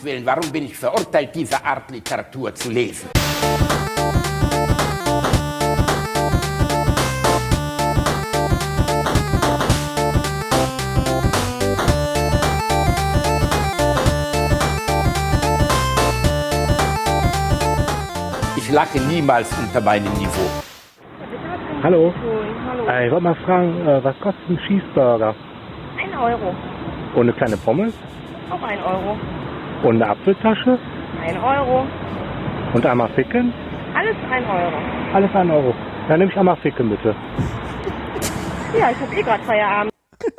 Willen, warum bin ich verurteilt, diese Art Literatur zu lesen? Ich lache niemals unter meinem Niveau. Hallo. Hallo. Ich wollte mal fragen, was kostet ein Cheeseburger? 1 Euro. Und eine kleine Pommes? Auch 1 Euro. Und eine Apfeltasche? 1 Euro. Und einmal Ficken? Alles 1 Euro. Alles 1 Euro. Dann nehme ich einmal Ficken, bitte. Ja, ich habe gerade Feierabend.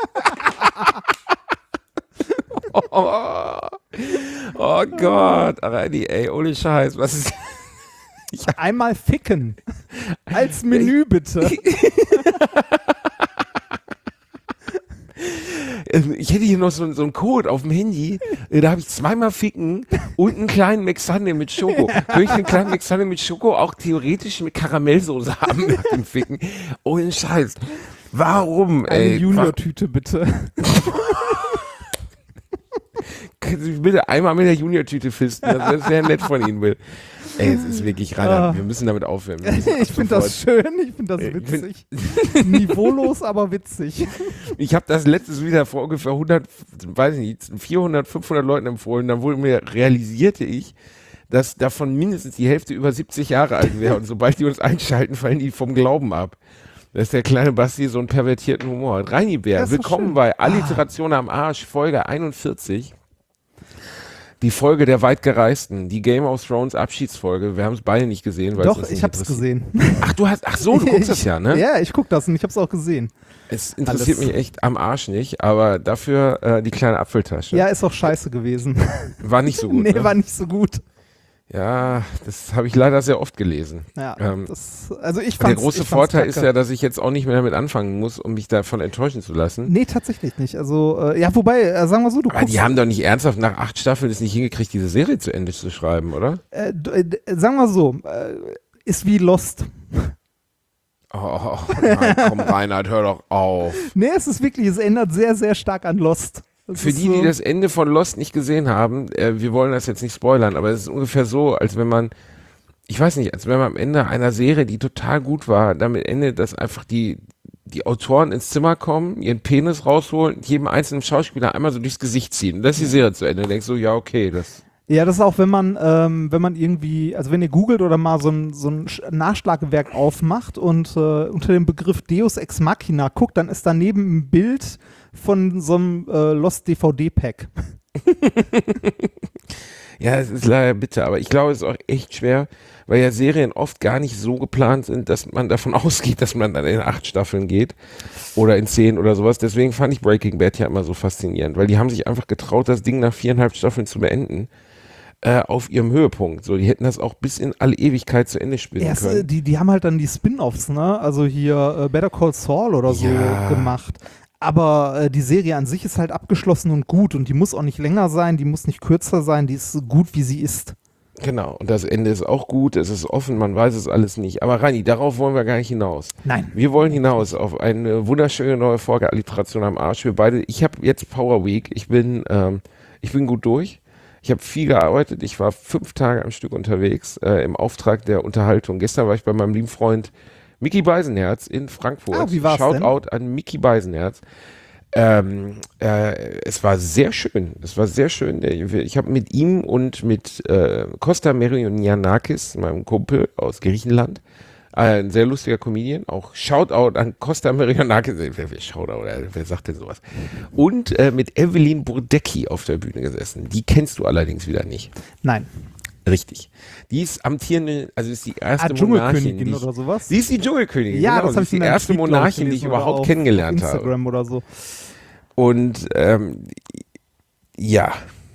Oh Gott, Reini, ey, ohne Scheiß, was ist... Einmal ficken. Als Menü bitte. Ich hätte hier noch so einen Code auf dem Handy, da habe ich 2-mal ficken und einen kleinen McSunday mit Schoko. Könnte ich den kleinen McSunday mit Schoko auch theoretisch mit Karamellsoße haben nach dem Ficken? Ohne Scheiß. Warum, ey? Eine Junior-Tüte bitte. Können Sie mich bitte einmal mit der Junior-Tüte fisten? Das wäre nett von Ihnen, Will. Ey, es ist wirklich Rainer, wir müssen damit aufhören. Ich finde das schön, ich finde das witzig. Niveaulos, aber witzig. Ich habe das letztes wieder vor ungefähr 400, 500 Leuten empfohlen. Dann realisierte ich, dass davon mindestens die Hälfte über 70 Jahre alt wäre. Und sobald die uns einschalten, fallen die vom Glauben ab. Dass der kleine Basti so einen pervertierten Humor hat. Reini Bär, willkommen bei Alliteration am Arsch, Folge 41. Die Folge der Weitgereisten, die Game of Thrones Abschiedsfolge. Wir haben es beide nicht gesehen. Doch, ich hab's gesehen. Du guckst das ja, ne? Ja, ich guck das und ich hab's auch gesehen. Es interessiert mich echt am Arsch nicht, aber dafür die kleine Apfeltasche. Ja, ist auch scheiße gewesen. War nicht so gut, Nee, ne? war nicht so gut. Ja, das habe ich leider sehr oft gelesen. Ja, also ich fand's, der große Vorteil kacke. ist ja, dass ich jetzt auch nicht mehr damit anfangen muss, um mich davon enttäuschen zu lassen. Nee, tatsächlich nicht. Also, ja, wobei, sagen wir so, du Aber guckst... die haben doch nicht ernsthaft nach 8 Staffeln es nicht hingekriegt, diese Serie zu Ende zu schreiben, oder? Sagen wir so, ist wie Lost. Oh, nein, komm Reinhard, hör doch auf. Nee, es ist wirklich, es ändert sehr, sehr stark an Lost. Für die das Ende von Lost nicht gesehen haben, wir wollen das jetzt nicht spoilern, aber es ist ungefähr so, als wenn man, ich weiß nicht, als wenn man am Ende einer Serie, die total gut war, damit endet, dass einfach die Autoren ins Zimmer kommen, ihren Penis rausholen, jedem einzelnen Schauspieler einmal so durchs Gesicht ziehen. Und das ist die Serie zu Ende. Du denkst so, ja, okay, das... Ja, das ist auch, wenn man irgendwie, also wenn ihr googelt oder mal so ein Nachschlagewerk aufmacht und unter dem Begriff Deus Ex Machina guckt, dann ist daneben ein Bild von so einem Lost DVD-Pack. Ja, es ist leider bitter, aber ich glaube, es ist auch echt schwer, weil ja Serien oft gar nicht so geplant sind, dass man davon ausgeht, dass man dann in 8 Staffeln geht oder in 10 oder sowas. Deswegen fand ich Breaking Bad ja immer so faszinierend, weil die haben sich einfach getraut, das Ding nach 4,5 Staffeln zu beenden. Auf ihrem Höhepunkt. So, die hätten das auch bis in alle Ewigkeit zu Ende spielen können. Die haben halt dann die Spin-Offs, ne? Also hier Better Call Saul oder so gemacht. Aber die Serie an sich ist halt abgeschlossen und gut und die muss auch nicht länger sein, die muss nicht kürzer sein, die ist gut, wie sie ist. Genau, und das Ende ist auch gut, es ist offen, man weiß es alles nicht. Aber Reini, darauf wollen wir gar nicht hinaus. Nein. Wir wollen hinaus auf eine wunderschöne neue Folge Alliteration am Arsch. Wir beide, ich habe jetzt Power Week, ich bin gut durch. Ich habe viel gearbeitet, ich war 5 Tage am Stück unterwegs im Auftrag der Unterhaltung. Gestern war ich bei meinem lieben Freund Micky Beisenherz in Frankfurt. Ah, wie war's Shoutout an Micky Beisenherz. Es war sehr schön. Ich habe mit ihm und mit Costa Merionianakis, meinem Kumpel aus Griechenland, ein sehr lustiger Comedian, auch Shoutout an Costa Merionianakis, wer sagt denn sowas? Und mit Evelyn Burdecki auf der Bühne gesessen. Die kennst du allerdings wieder nicht. Nein. Richtig. Die ist amtierende, also ist die erste Dschungelkönigin Monarchin. oder sowas? Sie ist die Dschungelkönigin, Ja, genau. das habe ich die erste Monarchin, die ich überhaupt kennengelernt habe. Instagram oder so. Und ja.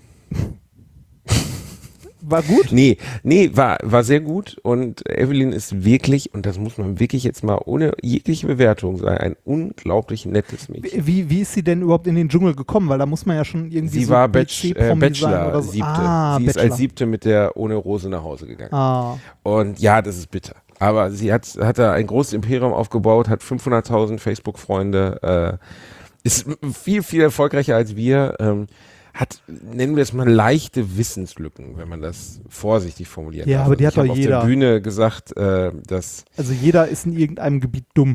War gut? Nee, war sehr gut und Evelyn ist wirklich, und das muss man wirklich jetzt mal ohne jegliche Bewertung sagen, ein unglaublich nettes Mädchen. Wie ist sie denn überhaupt in den Dschungel gekommen? Weil da muss man ja schon irgendwie Sie so war BC-Promi sein oder so. Siebte. Sie ist Bachelor. als Siebte mit der ohne Rose nach Hause gegangen. Und ja, das ist bitter. Aber sie hat da ein großes Imperium aufgebaut, hat 500.000 Facebook-Freunde, ist viel, viel erfolgreicher als wir, nennen wir es mal, leichte Wissenslücken, wenn man das vorsichtig formuliert. Ja, aber die hat ich hab doch auf jeder. der Bühne gesagt, dass Also jeder ist in irgendeinem Gebiet dumm.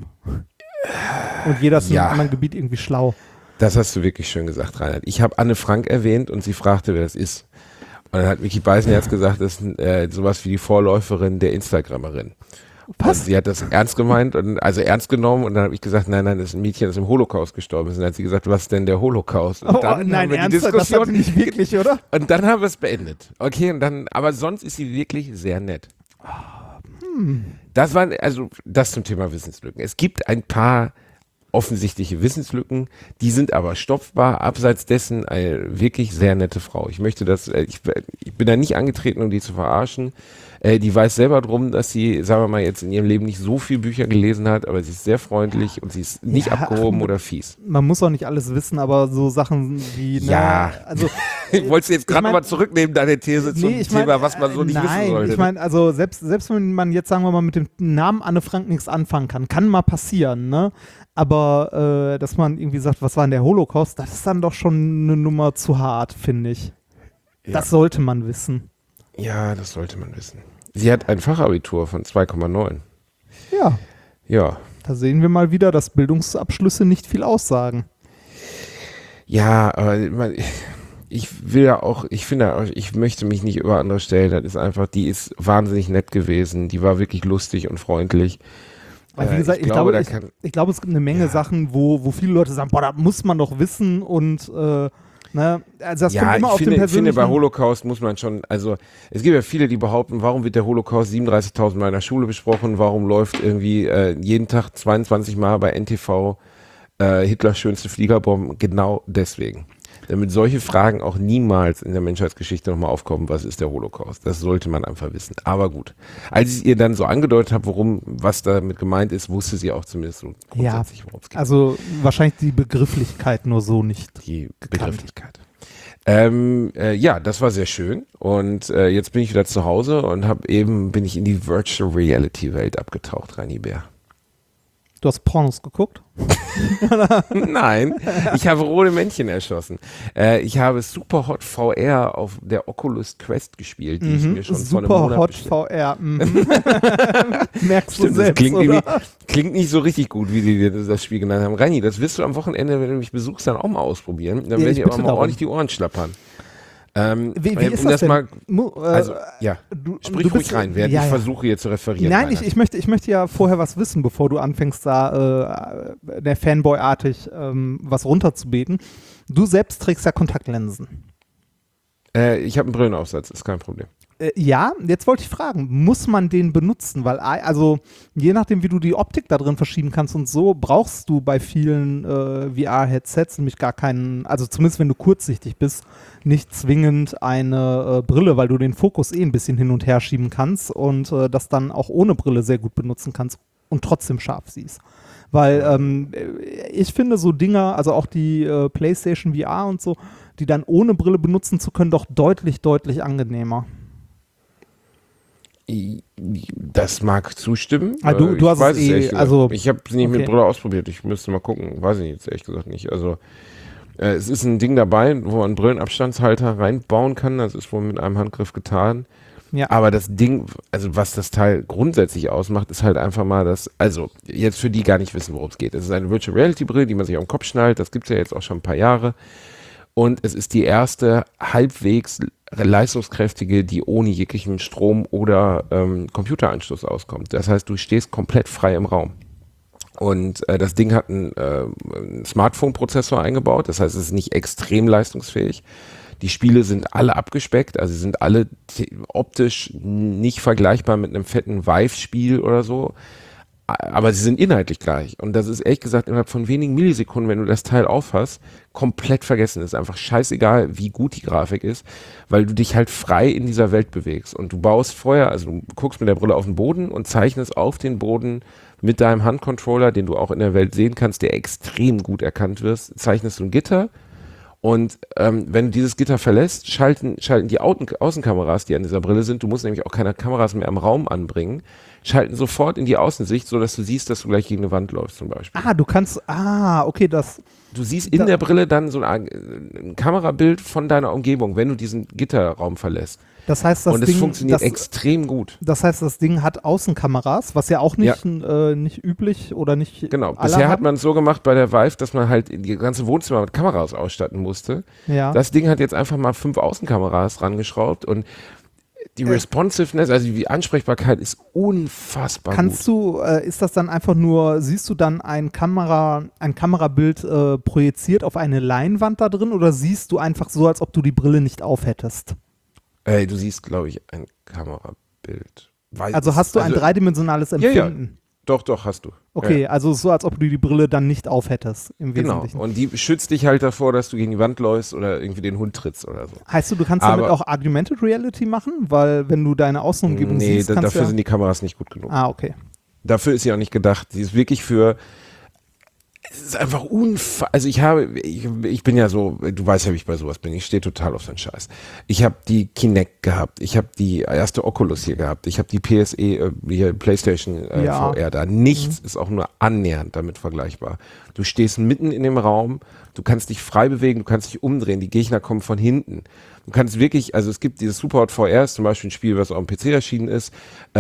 Und jeder ist in Ja. einem anderen Gebiet irgendwie schlau. das hast du wirklich schön gesagt, Reinhard. Ich habe Anne Frank erwähnt und sie fragte, wer das ist. Und dann hat Micky Beisenherz gesagt, das ist sowas wie die Vorläuferin der Instagrammerin. Was? Und sie hat das ernst gemeint und also ernst genommen und dann habe ich gesagt, nein, das ist ein Mädchen, das im Holocaust gestorben ist. Und dann hat sie gesagt, was ist denn der Holocaust? Und dann nein, haben wir die ernsthaft, das Diskussion hat nicht wirklich, oder? und dann haben wir es beendet. Okay, und dann, aber sonst ist sie wirklich sehr nett. Das war, also das zum Thema Wissenslücken. Es gibt ein paar offensichtliche Wissenslücken, die sind aber stopfbar. Abseits dessen eine wirklich sehr nette Frau. Ich möchte das, ich bin da nicht angetreten, um die zu verarschen. Die weiß selber drum, dass sie, sagen wir mal, jetzt in ihrem Leben nicht so viele Bücher gelesen hat, aber sie ist sehr freundlich und sie ist nicht Ja, abgehoben oder fies. Man muss auch nicht alles wissen, aber so Sachen wie, ne, Ja. also Wolltest du jetzt gerade ich mein- nochmal zurücknehmen, deine These zum ich mein, Thema, was man so nicht wissen nein, sollte? ich meine, also selbst wenn man jetzt, sagen wir mal, mit dem Namen Anne Frank nichts anfangen kann mal passieren, ne? Aber dass man irgendwie sagt, was war denn der Holocaust, das ist dann doch schon eine Nummer zu hart, finde ich. Ja. Das sollte man wissen. Ja, das sollte man wissen. Sie hat ein Fachabitur von 2,9. Ja, Ja. da sehen wir mal wieder, dass Bildungsabschlüsse nicht viel aussagen. Ja, aber ich will ja auch, ich finde auch, ich möchte mich nicht über andere stellen. Das ist einfach, die ist wahnsinnig nett gewesen. Die war wirklich lustig und freundlich. Weil wie gesagt, ich glaube, es gibt eine Menge Sachen, wo viele Leute sagen, boah, das muss man doch wissen und ne, also das kommt immer auf den ich finde, persönlichen... bei Holocaust muss man schon, also es gibt ja viele, die behaupten, warum wird der Holocaust 37.000 Mal in der Schule besprochen, warum läuft irgendwie jeden Tag 22 Mal bei NTV Hitlers schönste Fliegerbomben, genau deswegen. Damit solche Fragen auch niemals in der Menschheitsgeschichte nochmal aufkommen, was ist der Holocaust? Das sollte man einfach wissen. Aber gut, als ich ihr dann so angedeutet habe, was damit gemeint ist, wusste sie auch zumindest so grundsätzlich, worum es geht. Also wahrscheinlich die Begrifflichkeit nur so nicht. Die Begrifflichkeit. Ja, das war sehr schön und jetzt bin ich wieder zu Hause und bin ich in die Virtual Reality Welt abgetaucht, Reini Bär. Du hast Pornos geguckt? Nein, ich habe rote Männchen erschossen. Ich habe Superhot VR auf der Oculus Quest gespielt, die ich mir schon vor einem Monat Superhot bestellt. VR. Merkst du Stimmt, das selbst, klingt nicht so richtig gut, wie die dir das Spiel genannt haben. Reini, das wirst du am Wochenende, wenn du mich besuchst, dann auch mal ausprobieren. Dann Ja, werden ich dir aber bitte mal darum. ordentlich die Ohren schlappern. Wie ist das denn? Mal, Also, ja, du sprich ruhig bist- rein, während ja, ich ja. versuche hier zu referieren. Nein, Reinhard. ich möchte ja vorher was wissen, bevor du anfängst, da der Fanboy-artig was runterzubeten. Du selbst trägst ja Kontaktlinsen. Ich habe einen Brillenaufsatz, ist kein Problem. Ja, jetzt wollte ich fragen, muss man den benutzen? Weil, also, je nachdem, wie du die Optik da drin verschieben kannst und so, brauchst du bei vielen VR-Headsets nämlich gar keinen, also zumindest wenn du kurzsichtig bist, nicht zwingend eine Brille, weil du den Fokus ein bisschen hin und her schieben kannst und das dann auch ohne Brille sehr gut benutzen kannst und trotzdem scharf siehst. Weil ich finde so Dinger, also auch die PlayStation VR und so, die dann ohne Brille benutzen zu können, doch deutlich, deutlich angenehmer. Das mag zustimmen. Ah, du Ich hast weiß es ehrlich gesagt. also ich habe es nicht mit okay. Brille ausprobiert. Ich müsste mal gucken. Weiß ich jetzt ehrlich gesagt nicht. Also es ist ein Ding dabei, wo man einen Brillenabstandshalter reinbauen kann. Das ist wohl mit einem Handgriff getan. Ja. Aber das Ding, also was das Teil grundsätzlich ausmacht, ist halt einfach mal das, also jetzt für die gar nicht wissen, worum es geht. Es ist eine Virtual Reality Brille, die man sich auf den Kopf schnallt. Das gibt es ja jetzt auch schon ein paar Jahre. Und es ist die erste halbwegs leistungskräftige, die ohne jeglichen Strom oder Computeranschluss auskommt. Das heißt, du stehst komplett frei im Raum. Und das Ding hat einen Smartphone-Prozessor eingebaut. Das heißt, es ist nicht extrem leistungsfähig. Die Spiele sind alle abgespeckt, also sie sind alle optisch nicht vergleichbar mit einem fetten Vive-Spiel oder so. Aber sie sind inhaltlich gleich. Und das ist ehrlich gesagt innerhalb von wenigen Millisekunden, wenn du das Teil aufhast, komplett vergessen. Es ist einfach scheißegal, wie gut die Grafik ist, weil du dich halt frei in dieser Welt bewegst. Und du baust vorher, also du guckst mit der Brille auf den Boden und zeichnest auf den Boden mit deinem Handcontroller, den du auch in der Welt sehen kannst, der extrem gut erkannt wird, zeichnest du ein Gitter. Und wenn du dieses Gitter verlässt, schalten die Außenkameras, die an dieser Brille sind, du musst nämlich auch keine Kameras mehr im Raum anbringen, schalten sofort in die Außensicht, sodass du siehst, dass du gleich gegen eine Wand läufst zum Beispiel. Okay, das. Du siehst in der Brille dann so ein Kamerabild von deiner Umgebung, wenn du diesen Gitterraum verlässt. Das heißt, Und es funktioniert extrem gut. Das heißt, das Ding hat Außenkameras, was ja auch nicht üblich oder nicht. Genau. alle Bisher hat haben. man es so gemacht bei der Vive, dass man halt die ganze Wohnzimmer mit Kameras ausstatten musste. Ja. Das Ding hat jetzt einfach mal 5 Außenkameras rangeschrabt und die Responsiveness, also die Ansprechbarkeit ist unfassbar gut. Ist das dann einfach nur, siehst du dann ein Kamerabild projiziert auf eine Leinwand da drin oder siehst du einfach so, als ob du die Brille nicht aufhättest? Du siehst, glaube ich, ein Kamerabild. Also hast du ein dreidimensionales Empfinden? Ja. Doch, hast du. Okay, ja. also so, als ob du die Brille dann nicht aufhättest, im Wesentlichen. Genau, und die schützt dich halt davor, dass du gegen die Wand läufst oder irgendwie den Hund trittst oder so. Heißt du kannst damit auch Augmented Reality machen? Weil wenn du deine Außenumgebung siehst, kannst dafür sind die Kameras nicht gut genug. Okay. Dafür ist sie auch nicht gedacht. Sie ist wirklich es ist einfach also ich bin ja so, du weißt ja, wie ich bei sowas bin, ich stehe total auf so einen Scheiß. Ich habe die Kinect gehabt, ich habe die erste Oculus hier gehabt, ich habe die PSE, hier PlayStation VR da. Nichts ist auch nur annähernd damit vergleichbar. Du stehst mitten in dem Raum, du kannst dich frei bewegen, du kannst dich umdrehen, die Gegner kommen von hinten. Du kannst wirklich, also es gibt dieses Superhot VR, ist zum Beispiel ein Spiel, was auch am PC erschienen ist,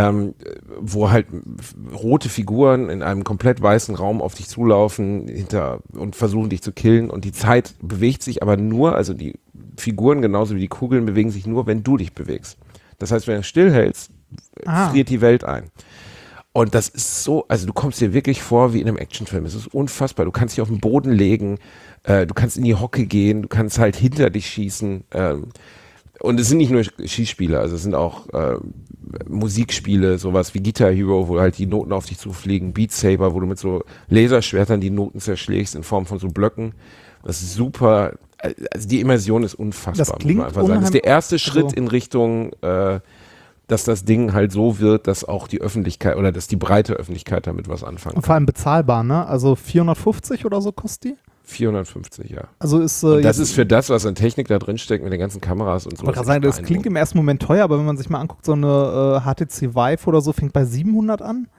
wo halt rote Figuren in einem komplett weißen Raum auf dich zulaufen und versuchen dich zu killen und die Zeit bewegt sich aber nur, also die Figuren genauso wie die Kugeln bewegen sich nur, wenn du dich bewegst. Das heißt, wenn du stillhältst, friert die Welt ein. Und das ist so, also du kommst dir wirklich vor wie in einem Actionfilm. Es ist unfassbar. Du kannst dich auf den Boden legen, du kannst in die Hocke gehen, du kannst halt hinter dich schießen. Und es sind nicht nur Schießspiele, also es sind auch Musikspiele, sowas wie Guitar Hero, wo halt die Noten auf dich zufliegen, Beat Saber, wo du mit so Laserschwertern die Noten zerschlägst in Form von so Blöcken. Das ist super. Also die Immersion ist unfassbar. Das klingt muss man einfach sagen. Das ist der erste Schritt in Richtung dass das Ding halt so wird, dass auch die Öffentlichkeit oder dass die breite Öffentlichkeit damit was anfangen kann. Und vor allem bezahlbar, ne? Also 450 oder so kostet die? 450, ja. Also ist, und das ist für das, was an Technik da drin steckt, mit den ganzen Kameras und so. Ich kann sagen, das klingt im ersten Moment teuer, aber wenn man sich mal anguckt, so eine HTC Vive oder so fängt bei 700 an.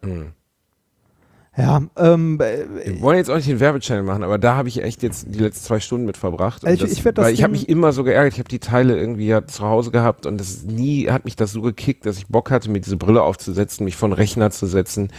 Ja, wir wollen jetzt auch nicht den Werbechannel machen, aber da habe ich echt jetzt die letzten 2 Stunden mit verbracht. Ich habe mich immer so geärgert, ich habe die Teile irgendwie zu Hause gehabt und nie hat mich das so gekickt, dass ich Bock hatte, mir diese Brille aufzusetzen, mich von Rechner zu setzen.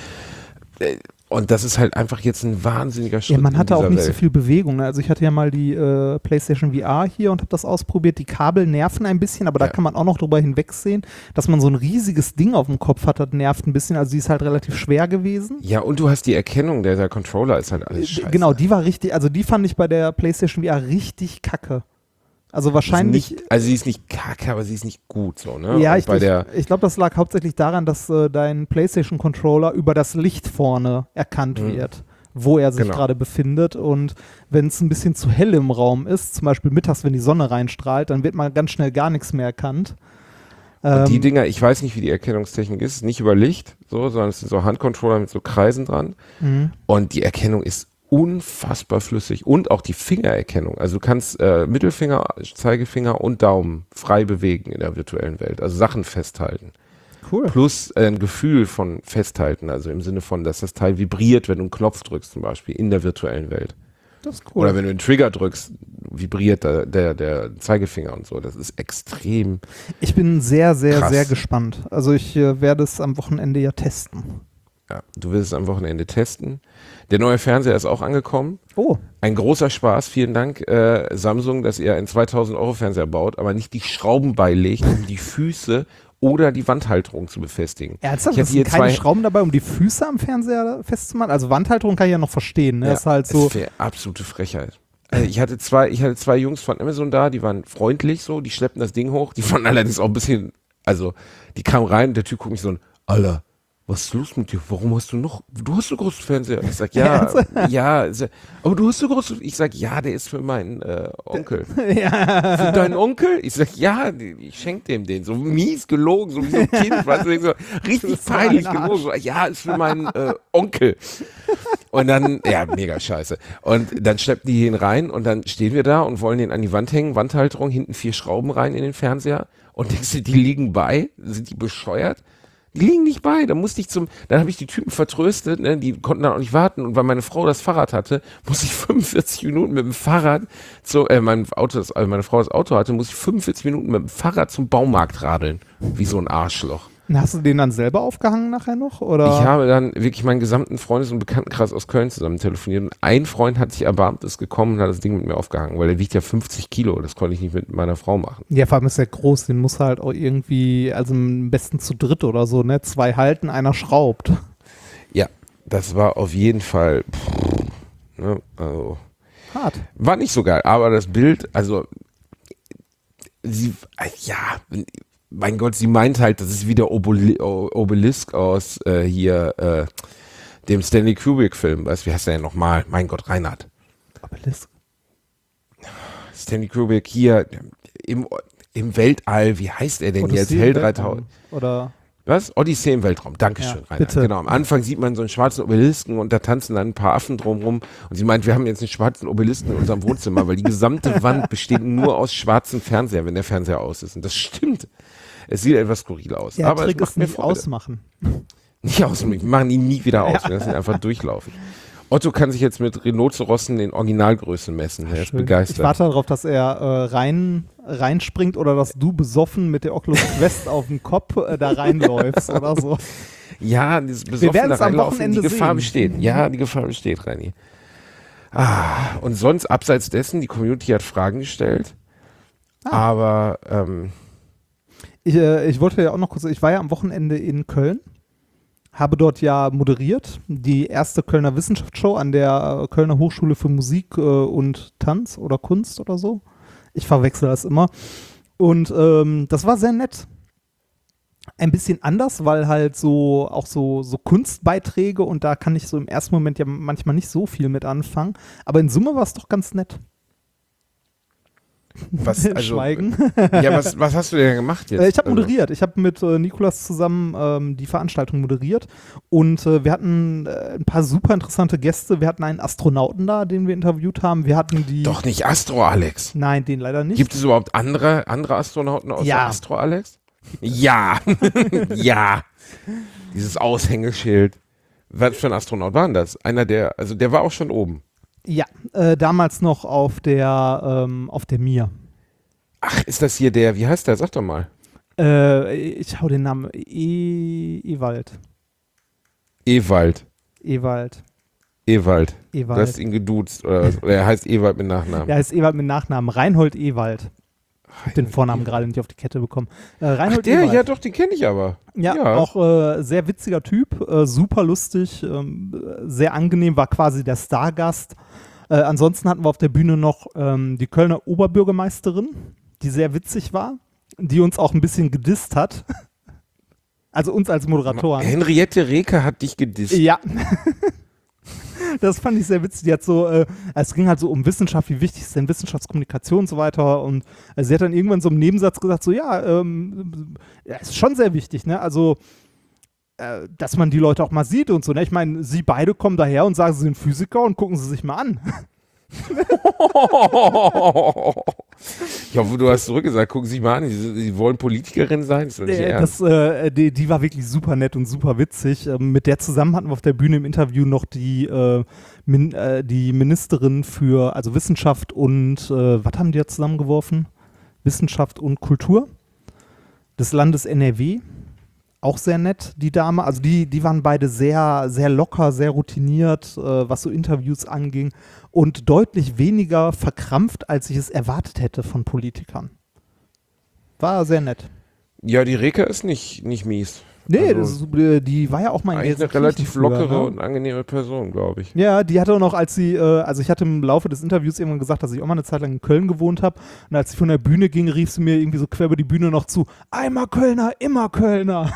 Und das ist halt einfach jetzt ein wahnsinniger Schritt. Ja, man hatte auch nicht Welt. so viel Bewegung. Ne? Also ich hatte ja mal die PlayStation VR hier und habe das ausprobiert. Die Kabel nerven ein bisschen, aber da kann man auch noch drüber hinwegsehen, dass man so ein riesiges Ding auf dem Kopf hat, das nervt ein bisschen. Also die ist halt relativ schwer gewesen. Ja, und du hast die Erkennung, der Controller ist halt alles scheiße. Genau, die war richtig, also die fand ich bei der PlayStation VR richtig kacke. Also wahrscheinlich. Also sie ist nicht kacke, aber sie ist nicht gut so, ne? Ja, und ich glaube, das lag hauptsächlich daran, dass dein PlayStation-Controller über das Licht vorne erkannt wird, wo er sich gerade befindet. Und wenn es ein bisschen zu hell im Raum ist, zum Beispiel mittags, wenn die Sonne reinstrahlt, dann wird man ganz schnell gar nichts mehr erkannt. Und die Dinger, ich weiß nicht, wie die Erkennungstechnik ist, nicht über Licht, sondern es sind so Handcontroller mit so Kreisen dran. Und die Erkennung ist unfassbar flüssig und auch die Fingererkennung. Also du kannst Mittelfinger, Zeigefinger und Daumen frei bewegen in der virtuellen Welt. Also Sachen festhalten. Cool. Plus ein Gefühl von Festhalten, also im Sinne von, dass das Teil vibriert, wenn du einen Knopf drückst zum Beispiel in der virtuellen Welt. Das ist cool. Oder wenn du einen Trigger drückst, vibriert der Zeigefinger und so. Das ist extrem Ich bin sehr, sehr, krass. sehr gespannt. Also ich werde es am Wochenende ja testen. Ja, du willst es am Wochenende testen. Der neue Fernseher ist auch angekommen. Oh. Ein großer Spaß. Vielen Dank, Samsung, dass ihr einen 2000 € Fernseher baut, aber nicht die Schrauben beilegt, um die Füße oder die Wandhalterung zu befestigen. Ernsthaft? Es sind keine Schrauben dabei, um die Füße am Fernseher festzumachen? Also Wandhalterung kann ich ja noch verstehen. Ne? Ja, das ist halt so. Das wäre absolute Frechheit. Ich hatte zwei Jungs von Amazon da, die waren freundlich so, die schleppten das Ding hoch. Die fanden allerdings auch ein bisschen, also die kamen rein und der Typ guckt mich so an, Alter, was ist los mit dir? Warum hast du hast einen großen Fernseher. Ich sag, ja, aber du hast einen großen, ich sag, ja, der ist für meinen Onkel. Ja. Für deinen Onkel? Ich sag, ja, ich schenk dem den. So mies gelogen, so wie so ein Kind, weißt du, so richtig peinlich gelogen. So, ja, ist für meinen Onkel. Und dann, ja, mega scheiße. Und dann schleppen die ihn rein und dann stehen wir da und wollen den an die Wand hängen, Wandhalterung, hinten 4 Schrauben rein in den Fernseher und denkst du, die liegen bei? Sind die bescheuert? Die liegen nicht bei, dann habe ich die Typen vertröstet, ne? Die konnten dann auch nicht warten und weil meine Frau das Fahrrad hatte, musste ich 45 Minuten mit dem Fahrrad meine Frau das Auto hatte, musste ich 45 Minuten mit dem Fahrrad zum Baumarkt radeln, wie so ein Arschloch. Hast du den dann selber aufgehangen nachher noch? Oder? Ich habe dann wirklich meinen gesamten Freundes- und Bekanntenkreis aus Köln zusammen telefoniert und ein Freund hat sich erbarmt, ist gekommen und hat das Ding mit mir aufgehangen, weil der wiegt ja 50 Kilo, das konnte ich nicht mit meiner Frau machen. Ja, vor allem ist der groß, den muss halt auch irgendwie, also am besten zu dritt oder so, ne? 2 halten, einer schraubt. Ja, das war auf jeden Fall, ne, also Hart. war nicht so geil, aber das Bild, also mein Gott, sie meint halt, das ist wie der Obelisk aus dem Stanley Kubrick-Film. Weißt du, wie heißt der denn nochmal? Mein Gott, Reinhard. Obelisk. Stanley Kubrick hier im Weltall, wie heißt er denn jetzt? Odyssee Hell im Weltraum. 3000. Oder? Was? Odyssee im Weltraum. Dankeschön, Ja, Reinhard. bitte. Genau, am Anfang sieht man so einen schwarzen Obelisken und da tanzen dann ein paar Affen drumrum. Und sie meint, wir haben jetzt einen schwarzen Obelisken in unserem Wohnzimmer, weil die gesamte Wand besteht nur aus schwarzen Fernseher, wenn der Fernseher aus ist. Und das stimmt. Es sieht etwas skurril aus. Der aber Trick es macht ist mir nicht Freude. ausmachen. Nicht ausmachen. Wir machen ihn nie wieder aus. Wir lassen ihn einfach durchlaufen. Otto kann sich jetzt mit Rhinozerossen in Originalgröße messen. Er ist Schön. begeistert. Ich warte darauf, dass er reinspringt oder dass du besoffen mit der Oculus Quest auf dem Kopf da reinläufst oder so. Ja, dieses Wir besoffene werden's am Reinlaufen, Wochenende die Gefahr sehen. besteht. Ja, die Gefahr besteht, Reini. Und sonst, abseits dessen, die Community hat Fragen gestellt. Aber Ich wollte ja auch noch kurz, ich war ja am Wochenende in Köln, habe dort ja moderiert, die erste Kölner Wissenschaftsshow an der Kölner Hochschule für Musik und Tanz oder Kunst oder so. Ich verwechsel das immer. Und das war sehr nett. Ein bisschen anders, weil halt so Kunstbeiträge und da kann ich so im ersten Moment ja manchmal nicht so viel mit anfangen. Aber in Summe war es doch ganz nett. was, also, Schweigen. Ja, was hast du denn gemacht jetzt? Ich habe moderiert. Ich habe mit Nikolas zusammen die Veranstaltung moderiert und wir hatten ein paar super interessante Gäste. Wir hatten einen Astronauten da, den wir interviewt haben. Wir hatten die. Doch nicht Astro Alex. Nein, den leider nicht. Gibt es überhaupt andere Astronauten außer Ja. Astro Alex? Ja. Ja. Dieses Aushängeschild. Was für ein Astronaut war denn das? Einer der war auch schon oben. Ja, damals noch auf der Mir. Ach, ist das hier der, wie heißt der? Sag doch mal. Ich hau den Namen Ewald. Ewald. Du Ewald. hast ihn geduzt. Oder er heißt Ewald mit Nachnamen. Der heißt Ewald mit Nachnamen. Reinhold Ewald. Ich hab den Vornamen gerade nicht auf die Kette bekommen. Reinhold Der, Ewald. ja doch, den kenne ich aber. Ja, auch sehr witziger Typ, super lustig, sehr angenehm, war quasi der Stargast. Ansonsten hatten wir auf der Bühne noch die Kölner Oberbürgermeisterin, die sehr witzig war, die uns auch ein bisschen gedisst hat. Also uns als Moderatoren. Henriette Reker hat dich gedisst. Ja. Das fand ich sehr witzig. Die hat so, es ging halt so um Wissenschaft, wie wichtig ist denn Wissenschaftskommunikation und so weiter. Und sie hat dann irgendwann so im Nebensatz gesagt, so ja, ist schon sehr wichtig, ne? Also, dass man die Leute auch mal sieht und so, ne? Ich meine, sie beide kommen daher und sagen, sie sind Physiker und gucken sie sich mal an. Ich hoffe, du hast zurückgesagt, gucken Sie sich mal an, Sie wollen Politikerin sein? Das ist doch nicht ernst. Die war wirklich super nett und super witzig. Mit der zusammen hatten wir auf der Bühne im Interview noch die Ministerin für also Wissenschaft und was haben die da zusammengeworfen? Wissenschaft und Kultur des Landes NRW. Auch sehr nett, die Dame. Also die waren beide sehr, sehr locker, sehr routiniert, was so Interviews anging und deutlich weniger verkrampft, als ich es erwartet hätte von Politikern. War sehr nett. Ja, die Reker ist nicht mies. Nee, Also, die war ja auch mal in eigentlich eine Gelsenkirchen relativ früher, lockere ne? und angenehme Person, glaube ich. Ja, die hatte auch noch, als sie, also ich hatte im Laufe des Interviews irgendwann gesagt, dass ich auch mal eine Zeit lang in Köln gewohnt habe. Und als sie von der Bühne ging, rief sie mir irgendwie so quer über die Bühne noch zu: Einmal Kölner, immer Kölner.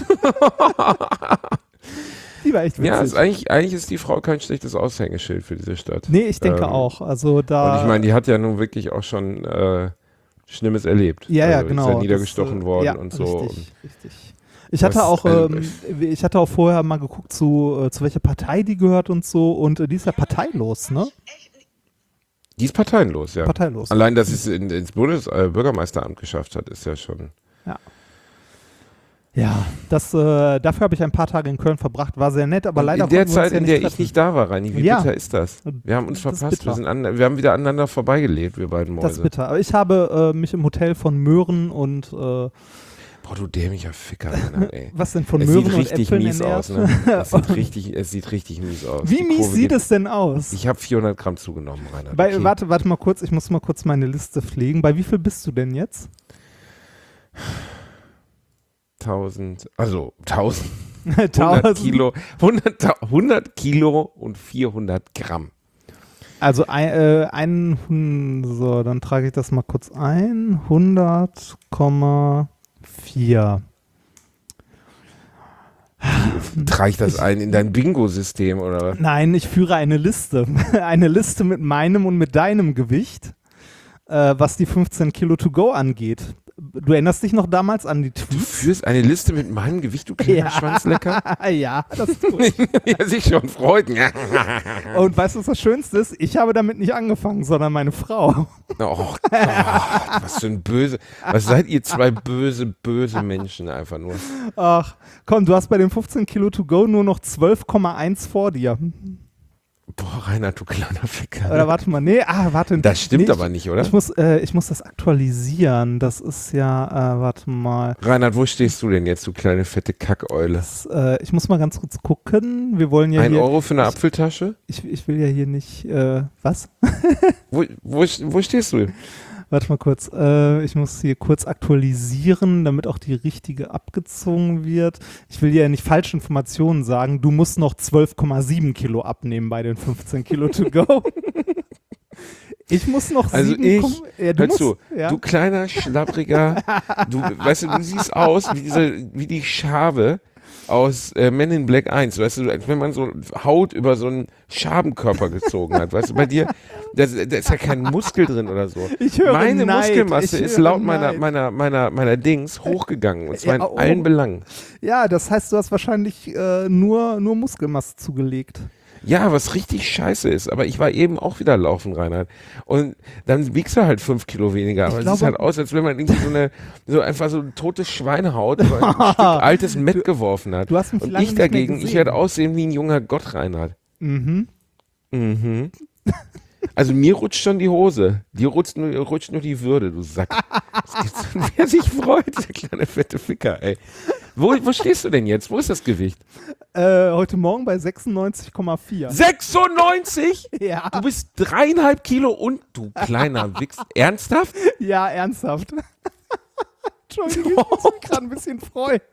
Die war echt witzig. Ja, eigentlich ist die Frau kein schlechtes Aushängeschild für diese Stadt. Nee, ich denke auch. Also da. Und ich meine, die hat ja nun wirklich auch schon Schlimmes erlebt. Ja, also genau. Ist ja niedergestochen worden ja, und so. Richtig, richtig. Ich hatte Das, auch, ich hatte auch vorher mal geguckt, zu welcher Partei die gehört und so. Und die ist ja parteilos, ne? Die ist parteienlos, ja. Parteilos. Allein, dass sie es ins Bürgermeisteramt geschafft hat, ist ja schon. Ja, dafür habe ich ein paar Tage in Köln verbracht. War sehr nett, aber leider in der konnten wir uns Zeit, ja in der nicht ich nicht da war, Reini, wie Ja. bitter ist das? Wir haben uns Das ist verpasst. bitter. Wir haben wieder aneinander vorbeigelebt, wir beiden Mäuse. Das ist bitter. Aber ich habe mich im Hotel von Möhren und Boah, du dämlicher Ficker, Rainer, ey. was denn von Es Möhren sieht und richtig Äpfeln mies ernährt. aus, ne? Es sieht richtig mies aus. Wie Die mies Kurve sieht geht- es denn aus? Ich habe 400 Gramm zugenommen, Rainer. Bei, warte mal kurz, ich muss mal kurz meine Liste pflegen. Bei wie viel bist du denn jetzt? 1000, also 1000. 100 1000. Kilo, 100 Kilo und 400 Gramm. Also so, dann trage ich das mal kurz ein. 100,4. Trage ich das ein in dein Bingo-System oder was? Nein, ich führe eine Liste. Eine Liste mit meinem und mit deinem Gewicht, was die 15 Kilo to go angeht. Du erinnerst dich noch damals an die Du Tweets? führst eine Liste mit meinem Gewicht, du kleiner Schwanzlecker? Ja, das tue ich. Ja, sich schon freut. Und weißt du, was das Schönste ist? Ich habe damit nicht angefangen, sondern meine Frau. Oh Gott, was für ein böse. Was seid ihr zwei böse Menschen einfach nur? Ach, komm, du hast bei den 15 Kilo to go nur noch 12,1 vor dir. Boah, Rainer, du kleiner Ficker. Oder warte mal, nee, warte. Das stimmt nee, aber nicht, oder? Ich muss das aktualisieren. Das ist ja, warte mal. Reinhard, wo stehst du denn jetzt, du kleine fette Kackeule? Ich muss mal ganz kurz gucken. Wir wollen ja 1 hier. Euro für eine Apfeltasche? Ich will ja hier nicht, was? Wo stehst du? Warte mal kurz. Ich muss hier kurz aktualisieren, damit auch die richtige abgezogen wird. Ich will ja nicht falsche Informationen sagen. Du musst noch 12,7 Kilo abnehmen bei den 15 Kilo to go. Ich muss noch Also 7, hör zu, du kleiner, schlappriger, weißt du, du siehst aus wie die Schabe aus Men in Black 1, weißt du, als wenn man so Haut über so einen Schabenkörper gezogen hat, weißt du, bei dir, da ist ja kein Muskel drin oder so. Ich höre Meine Neid. Muskelmasse Ich ist höre laut Neid. meiner Dings hochgegangen, und zwar Ja, in allen Belangen. Ja, das heißt, du hast wahrscheinlich nur Muskelmasse zugelegt. Ja, was richtig scheiße ist, aber ich war eben auch wieder laufen, Reinhard. Und dann wiegst du halt 5 Kilo weniger, aber es sieht halt aus, als wenn man irgendwie so einfach so ein totes Schweinehaut über ein Stück altes Mett geworfen hat. Du hast mich Und lange ich nicht mehr dagegen, ich gesehen. werde aussehen wie ein junger Gott, Reinhard. Mhm. Mhm. Also mir rutscht schon die Hose. Dir rutscht nur die Würde, du Sack. Das gibt's, wer sich freut, der kleine fette Ficker, ey. Wo stehst du denn jetzt? Wo ist das Gewicht? Heute Morgen bei 96,4. 96? Ja. Du bist 3,5 Kilo und du kleiner Wichs. Ernsthaft? Ja, ernsthaft. Entschuldigung, ich muss mich gerade ein bisschen freuen.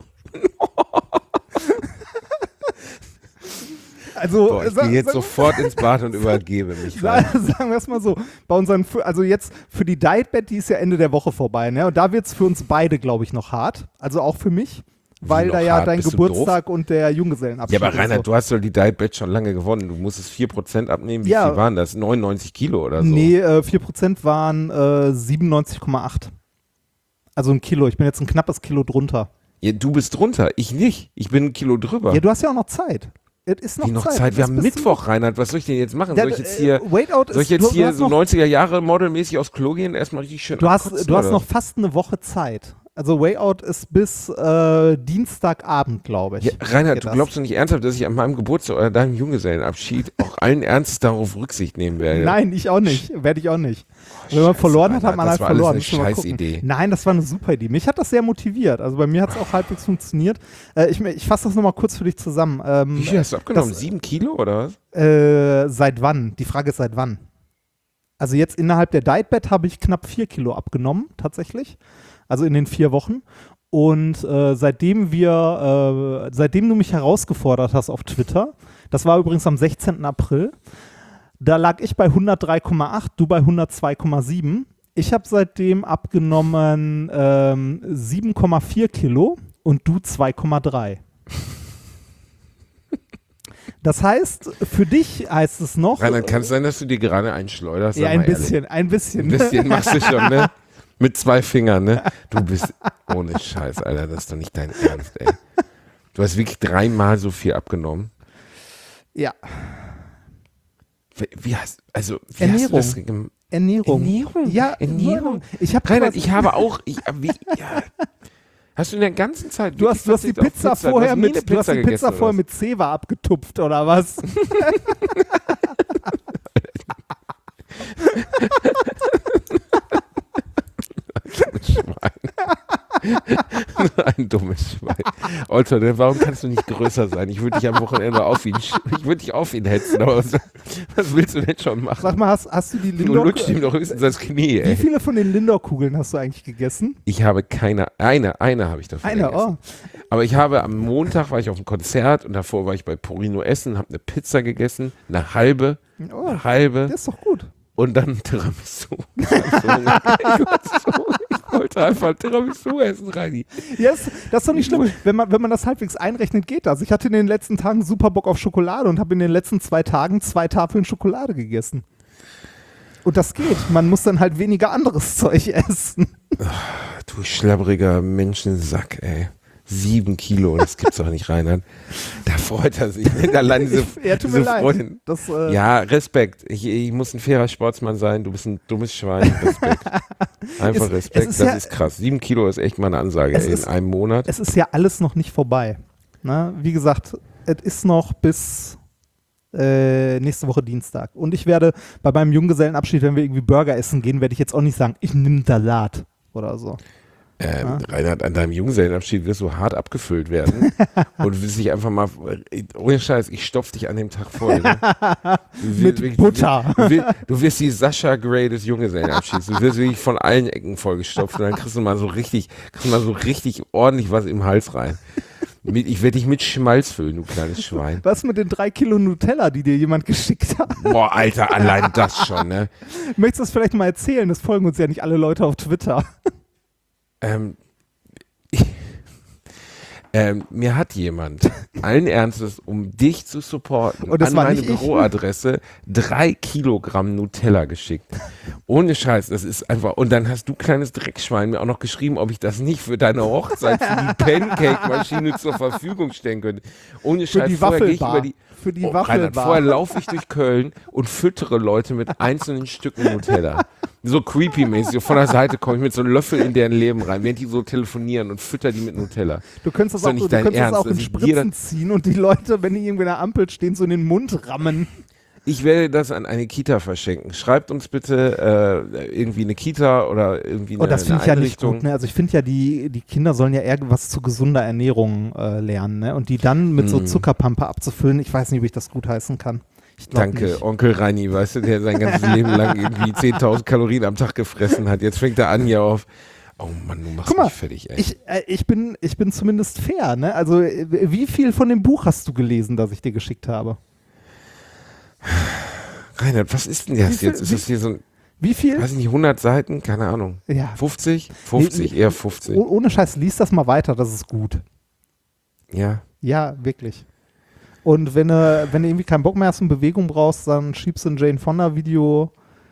Also, Boah, ich gehe jetzt sofort ins Bad und übergebe mich. sagen wir es mal so, bei unseren, also jetzt für die Dietbet, die ist ja Ende der Woche vorbei, ne? Und da wird es für uns beide, glaube ich, noch hart. Also auch für mich, weil noch da ja hart? dein Bist du Geburtstag und der Junggesellenabschied Ja, aber ist Reinhard, so. du hast doch die Diet-Bet schon lange gewonnen. Du musstest 4% abnehmen. Wie Ja. viel waren das? 99 Kilo oder so? Nee, 4% waren 97,8. Also ein Kilo. Ich bin jetzt ein knappes Kilo drunter. Ja, du bist drunter, ich nicht. Ich bin 1 Kilo drüber. Ja, du hast ja auch noch Zeit. Es ist noch Wie noch Zeit. Zeit? Wir Das haben bist Mittwoch, Reinhard. Was soll ich denn jetzt machen? Ja, Soll ich jetzt hier, Weightout soll ich ist- jetzt du hier hast so noch- 90er Jahre modelmäßig aus Klo gehen? Erstmal richtig schön Du hast abkotzen, oder? noch fast eine Woche Zeit. Also Wayout ist bis Dienstagabend, glaube ich. Ja, Reinhard, Geht du das. glaubst doch nicht ernsthaft, dass ich an meinem Geburtstag oder deinem Junggesellenabschied auch allen Ernstes darauf Rücksicht nehmen werde? Nein, ich auch nicht. Werde ich auch nicht. Wenn man Scheiße, verloren hat, hat man Reinhard, halt das war alles verloren. eine Müssen wir mal gucken. Scheißidee. Nein, das war eine super Idee. Mich hat das sehr motiviert. Also bei mir hat es auch halbwegs funktioniert. Ich fasse das nochmal kurz für dich zusammen. Wie viel hast du abgenommen? das- 7 Kilo oder was? Seit wann? Die Frage ist, seit wann? Also jetzt innerhalb der Dietbet habe ich knapp 4 Kilo abgenommen, tatsächlich. Also in den 4 Wochen. Und seitdem du mich herausgefordert hast auf Twitter, das war übrigens am 16. April, da lag ich bei 103,8, du bei 102,7. Ich habe seitdem abgenommen 7,4 Kilo und du 2,3. Das heißt, für dich heißt es noch. Reinhard, kann es sein, dass du dir gerade einen schleuderst? Ja, Sag ein mal ehrlich. bisschen, ein bisschen. Ein bisschen machst du schon, ne? Mit 2 Fingern, ne? Du bist ohne Scheiß, Alter, das ist doch nicht dein Ernst, ey. Du hast wirklich 3-mal so viel abgenommen. Ja. Wie hast du Ernährung. das Ernährung. Ernährung? Ja, Ernährung. Ich habe Reinhard, ich habe auch, hast du in der ganzen Zeit Du hast die Pizza vorher mit Zewa abgetupft, oder was? Ein dummes Schwein. Otto, warum kannst du nicht größer sein? Ich würde dich am Wochenende auf ihn hetzen, aber was willst du denn schon machen? Sag mal, hast du die Du Lindor... lutscht ihm doch höchstens das Knie, ey. Wie viele von den Lindor-Kugeln hast du eigentlich gegessen? Ich habe eine habe ich davon gegessen. Aber ich habe am Montag war ich auf einem Konzert und davor war ich bei Porino essen, habe eine Pizza gegessen, eine halbe. Das ist doch gut. Und dann Tiramisu. Ich wollte einfach Tiramisu essen, Reini. Yes, das ist doch nicht schlimm. Wenn man das halbwegs einrechnet, geht das. Ich hatte in den letzten Tagen super Bock auf Schokolade und habe in den letzten 2 Tagen 2 Tafeln Schokolade gegessen. Und das geht. Man muss dann halt weniger anderes Zeug essen. Ach, du schlabbriger Menschensack, ey. 7 Kilo, das gibt's doch nicht, Reinhard. Da freut er sich. Allein diese Freundin. Ja, Respekt. Ich muss ein fairer Sportsmann sein. Du bist ein dummes Schwein. Respekt. Einfach Respekt. Das ist krass. 7 Kilo ist echt mal eine Ansage in einem Monat. Es ist ja alles noch nicht vorbei. Na, wie gesagt, es ist noch bis nächste Woche Dienstag. Und ich werde bei meinem Junggesellenabschied, wenn wir irgendwie Burger essen gehen, werde ich jetzt auch nicht sagen, ich nehme Salat oder so. Reinhard, an deinem Junggesellenabschied wirst du hart abgefüllt werden und wirst dich einfach mal, ohne Scheiß, ich stopf dich an dem Tag voll. Ne? Mit Butter. Du wirst die Sascha Grey des Junggesellenabschieds. Du wirst wirklich von allen Ecken vollgestopft und dann kriegst du mal so richtig ordentlich was im Hals rein. Ich werde dich mit Schmalz füllen, du kleines Schwein. Was mit den 3 Kilo Nutella, die dir jemand geschickt hat? Boah, Alter, allein das schon, ne? Möchtest du das vielleicht mal erzählen? Das folgen uns ja nicht alle Leute auf Twitter. Mir hat jemand allen Ernstes, um dich zu supporten, und das an war meine nicht ich? Büroadresse 3 Kilogramm Nutella geschickt. Ohne Scheiß, das ist einfach. Und dann hast du, kleines Dreckschwein, mir auch noch geschrieben, ob ich das nicht für deine Hochzeit für die Pancake-Maschine zur Verfügung stellen könnte. Ohne Scheiß, für die vorher gehe ich Waffelbar. über die. Für die Reinhard, Waffelbar. vorher laufe ich durch Köln und füttere Leute mit einzelnen Stücken Nutella. So creepy-mäßig. So von der Seite komme ich mit so einem Löffel in deren Leben rein, während die so telefonieren und fütter die mit Nutella. Du könntest das auch in Spritzen ziehen und die Leute, wenn die irgendwie an der Ampel stehen, so in den Mund rammen. Ich werde das an eine Kita verschenken. Schreibt uns bitte irgendwie eine Kita oder irgendwie eine das finde ich ja nicht Einrichtung. gut. Ne? Also ich finde ja, die Kinder sollen ja eher was zu gesunder Ernährung lernen. Ne? Und die dann mit so Zuckerpampe abzufüllen, ich weiß nicht, ob ich das gut heißen kann. Danke, nicht. Onkel Reini, weißt du, der sein ganzes Leben lang irgendwie 10.000 Kalorien am Tag gefressen hat. Jetzt fängt er an hier auf. Oh Mann, du machst mich fertig, ey. Ich bin zumindest fair. Ne? Also wie viel von dem Buch hast du gelesen, das ich dir geschickt habe? Reinhard, was ist denn das jetzt? Ist das hier so ein, wie viel? weiß ich nicht, 100 Seiten? Keine Ahnung. Ja. 50? 50, eher 50. Ohne Scheiß, lies das mal weiter, das ist gut. Ja. Ja, wirklich. Und wenn du irgendwie keinen Bock mehr hast und Bewegung brauchst, dann schiebst du ein Jane Fonda-Video.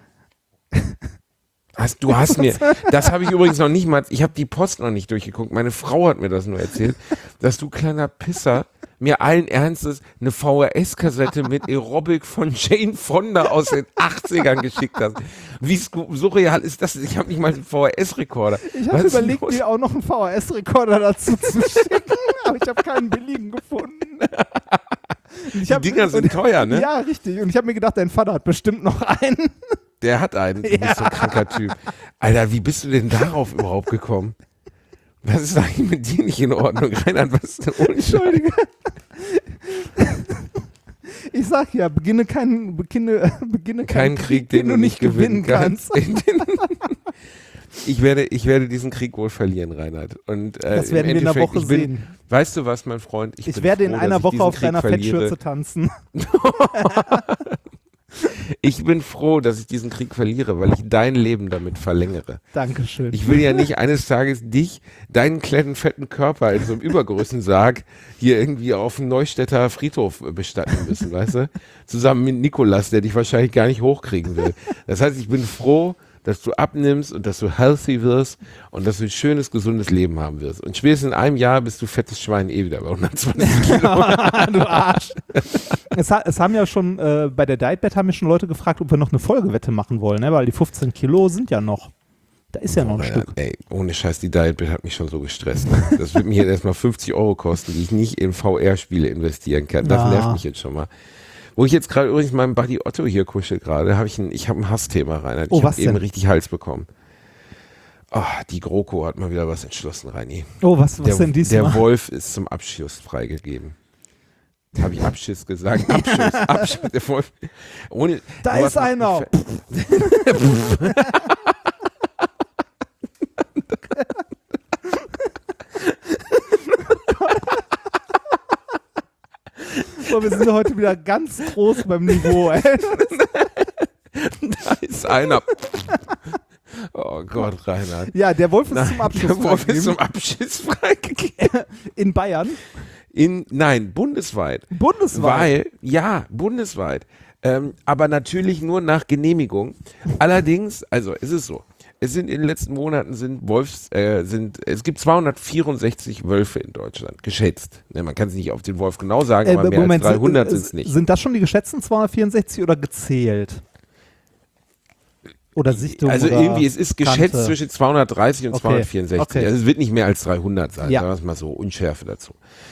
Du hast mir, das habe ich übrigens noch nicht mal, ich habe die Post noch nicht durchgeguckt, meine Frau hat mir das nur erzählt, dass du, kleiner Pisser, mir allen Ernstes eine VHS-Kassette mit Aerobic von Jane Fonda aus den 80ern geschickt hast. Wie surreal ist das? Ich habe nicht mal einen VHS-Rekorder. Ich habe überlegt, dir auch noch einen VHS-Rekorder dazu zu schicken, aber ich habe keinen billigen gefunden. Die Dinger sind teuer, ne? Ja, richtig. Und ich habe mir gedacht, dein Vater hat bestimmt noch einen. Der hat einen. Du bist so ein kranker Typ. Alter, wie bist du denn darauf überhaupt gekommen? Was ist eigentlich mit dir nicht in Ordnung? Reinhard, was ist denn ohne Entschuldige. Ich sag ja, beginne keinen Krieg, den du nicht gewinnen kannst. Ich werde diesen Krieg wohl verlieren, Reinhard. Und, das werden wir in einer Woche sehen. Weißt du was, mein Freund? Ich werde in einer Woche auf deiner Fettschürze tanzen. Ich bin froh, dass ich diesen Krieg verliere, weil ich dein Leben damit verlängere. Dankeschön. Ich will ja nicht eines Tages deinen kleinen fetten Körper in so einem Übergrößensarg hier irgendwie auf dem Neustädter Friedhof bestatten müssen, weißt du? Zusammen mit Nikolas, der dich wahrscheinlich gar nicht hochkriegen will. Das heißt, ich bin froh, dass du abnimmst und dass du healthy wirst und dass du ein schönes, gesundes Leben haben wirst. Und spätestens in einem Jahr bist du fettes Schwein wieder bei 120 Kilo. Du Arsch. Es haben ja schon, bei der Dietbet haben mich schon Leute gefragt, ob wir noch eine Folgewette machen wollen, ne? Weil die 15 Kilo sind ja noch. Da ist ja noch ein Stück. Ey, ohne Scheiß, die Dietbet hat mich schon so gestresst. Ne? Das wird mir jetzt erstmal 50 € kosten, die ich nicht in VR-Spiele investieren kann. Das nervt mich jetzt schon mal. Wo ich jetzt gerade übrigens meinem Buddy Otto hier kuschel gerade, ich habe ein Hassthema, Reinhard. Ich habe eben richtig Hals bekommen. Oh, die GroKo hat mal wieder was entschlossen, Reini. Oh, was denn diesmal? Der Wolf ist zum Abschuss freigegeben. Habe ich Abschuss gesagt? Abschuss. Der Wolf. Da ist einer. So, wir sind heute wieder ganz groß beim Niveau, ey. Da ist einer. Oh Gott, Reinhard. Ja, der Wolf ist zum Abschuss freigegeben. Der Wolf ist zum Abschuss freigegeben. In Bayern? Nein, bundesweit. Bundesweit? Bundesweit. Aber natürlich nur nach Genehmigung. Allerdings, also es ist so, es sind in den letzten Monaten es gibt 264 Wölfe in Deutschland, geschätzt. Ne, man kann es nicht auf den Wolf genau sagen, aber mehr als 300 sind es nicht. Sind das schon die geschätzten 264 oder gezählt? Oder Sichtung? Also oder irgendwie, es ist geschätzt Kante. zwischen 230 und 264. Okay. Also es wird nicht mehr als 300 sein, Ja. sagen wir es mal so, Unschärfe dazu.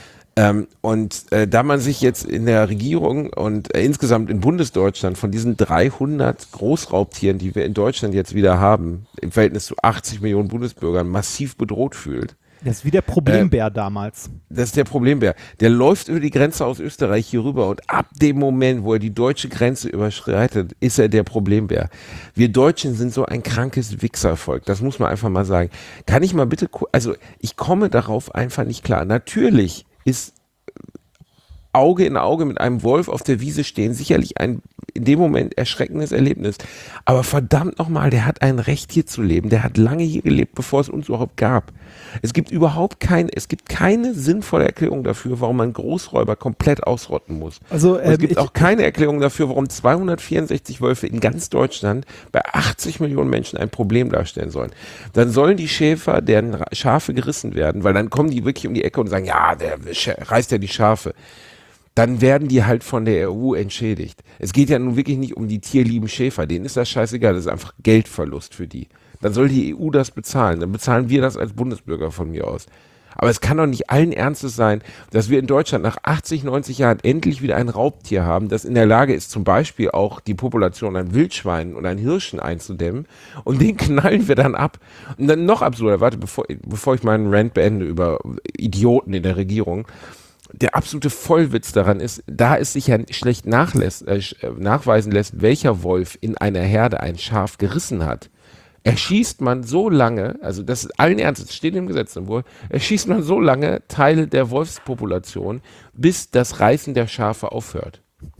Da man sich jetzt in der Regierung und insgesamt in Bundesdeutschland von diesen 300 Großraubtieren, die wir in Deutschland jetzt wieder haben, im Verhältnis zu 80 Millionen Bundesbürgern, massiv bedroht fühlt. Das ist wie der Problembär damals. Das ist der Problembär. Der läuft über die Grenze aus Österreich hier rüber und ab dem Moment, wo er die deutsche Grenze überschreitet, ist er der Problembär. Wir Deutschen sind so ein krankes Wichservolk. Das muss man einfach mal sagen. Kann ich mal bitte, also ich komme darauf einfach nicht klar. Natürlich ist Auge in Auge mit einem Wolf auf der Wiese stehen sicherlich ein in dem Moment erschreckendes Erlebnis. Aber verdammt nochmal, der hat ein Recht hier zu leben. Der hat lange hier gelebt, bevor es uns überhaupt gab. Es gibt keine sinnvolle Erklärung dafür, warum man Großräuber komplett ausrotten muss. Also, es gibt auch keine Erklärung dafür, warum 264 Wölfe in ganz Deutschland bei 80 Millionen Menschen ein Problem darstellen sollen. Dann sollen die Schäfer, deren Schafe gerissen werden, weil dann kommen die wirklich um die Ecke und sagen, ja, der reißt ja die Schafe. Dann werden die halt von der EU entschädigt. Es geht ja nun wirklich nicht um die tierlieben Schäfer, denen ist das scheißegal, das ist einfach Geldverlust für die. Dann soll die EU das bezahlen, dann bezahlen wir das als Bundesbürger von mir aus. Aber es kann doch nicht allen Ernstes sein, dass wir in Deutschland nach 80, 90 Jahren endlich wieder ein Raubtier haben, das in der Lage ist, zum Beispiel auch die Population an Wildschweinen und an Hirschen einzudämmen, und den knallen wir dann ab. Und dann noch absurder, warte, bevor ich meinen Rant beende über Idioten in der Regierung, der absolute Vollwitz daran ist, da es sich ja schlecht nachweisen lässt, welcher Wolf in einer Herde ein Schaf gerissen hat, erschießt man so lange, also das ist allen Ernstes, steht im Gesetzentwurf, erschießt man so lange Teile der Wolfspopulation, bis das Reißen der Schafe aufhört.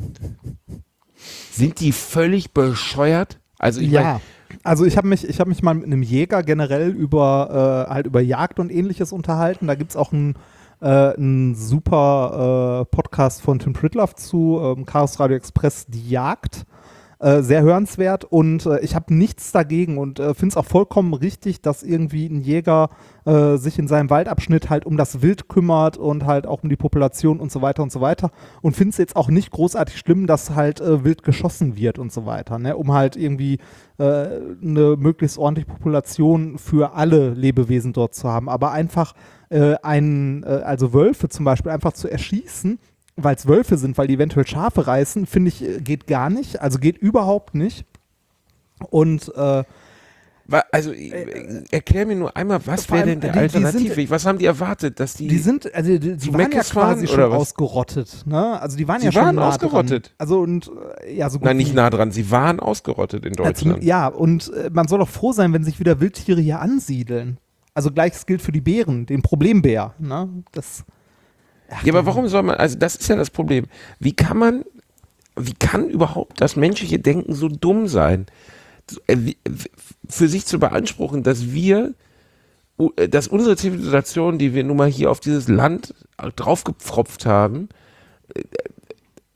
Sind die völlig bescheuert? Also ich meine, also ich habe mich mal mit einem Jäger generell über Jagd und Ähnliches unterhalten. Da gibt es auch ein super Podcast von Tim Pritloff zu Chaos Radio Express, die Jagd. Sehr hörenswert, und ich habe nichts dagegen und finde es auch vollkommen richtig, dass irgendwie ein Jäger sich in seinem Waldabschnitt halt um das Wild kümmert und halt auch um die Population und so weiter und finde es jetzt auch nicht großartig schlimm, dass halt wild geschossen wird und so weiter, ne? Um halt irgendwie eine möglichst ordentliche Population für alle Lebewesen dort zu haben, aber einfach also Wölfe zum Beispiel einfach zu erschießen, weil es Wölfe sind, weil die eventuell Schafe reißen, finde ich, geht gar nicht. Also geht überhaupt nicht. Und also erklär mir nur einmal, was wäre denn der Alternative? Was haben die erwartet, dass die sind, also die waren ja quasi schon ausgerottet, ne? Also die waren ja schon nah ausgerottet. Dran. Also und ja, so gut. Nein, nicht nah dran, sie waren ausgerottet in Deutschland. Ja, und man soll doch froh sein, wenn sich wieder Wildtiere hier ansiedeln. Also gleiches gilt für die Bären, den Problembär, ne? Ja, aber warum soll man, also das ist ja das Problem. Wie kann überhaupt das menschliche Denken so dumm sein, für sich zu beanspruchen, dass unsere Zivilisation, die wir nun mal hier auf dieses Land draufgepfropft haben,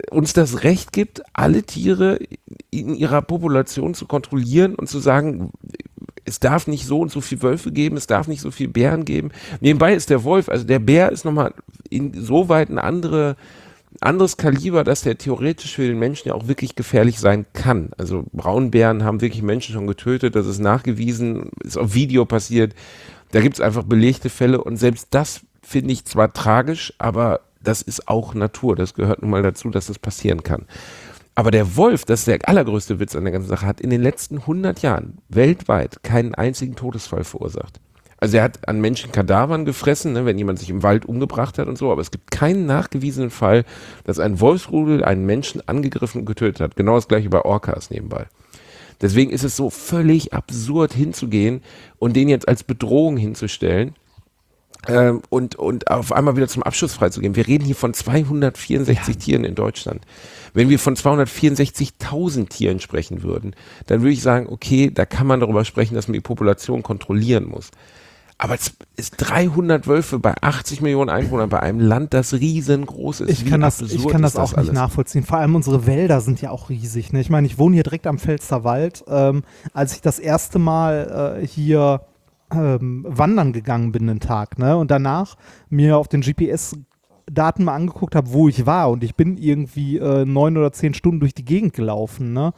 uns das Recht gibt, alle Tiere in ihrer Population zu kontrollieren und zu sagen, es darf nicht so und so viel Wölfe geben, es darf nicht so viel Bären geben. Nebenbei ist der Wolf, also der Bär ist nochmal insoweit ein anderes Kaliber, dass der theoretisch für den Menschen ja auch wirklich gefährlich sein kann. Also Braunbären haben wirklich Menschen schon getötet, das ist nachgewiesen, ist auf Video passiert. Da gibt es einfach belegte Fälle und selbst das finde ich zwar tragisch, aber das ist auch Natur. Das gehört nun mal dazu, dass das passieren kann. Aber der Wolf, das ist der allergrößte Witz an der ganzen Sache, hat in den letzten 100 Jahren weltweit keinen einzigen Todesfall verursacht. Also er hat an Menschen Kadavern gefressen, ne, wenn jemand sich im Wald umgebracht hat und so, aber es gibt keinen nachgewiesenen Fall, dass ein Wolfsrudel einen Menschen angegriffen und getötet hat. Genau das gleiche bei Orcas nebenbei. Deswegen ist es so völlig absurd hinzugehen und den jetzt als Bedrohung hinzustellen und auf einmal wieder zum Abschuss freizugeben. Wir reden hier von 264 Tieren in Deutschland. Wenn wir von 264.000 Tieren sprechen würden, dann würde ich sagen, okay, da kann man darüber sprechen, dass man die Population kontrollieren muss. Aber es ist 300 Wölfe bei 80 Millionen Einwohnern bei einem Land, das riesengroß ist. Ich kann das auch nicht nachvollziehen. Vor allem unsere Wälder sind ja auch riesig. Ne? Ich meine, ich wohne hier direkt am Pfälzerwald. Als ich das erste Mal hier wandern gegangen bin einen Tag, ne? Und danach mir auf den GPS-Daten mal angeguckt habe, wo ich war, und ich bin irgendwie 9 oder 10 Stunden durch die Gegend gelaufen, ne?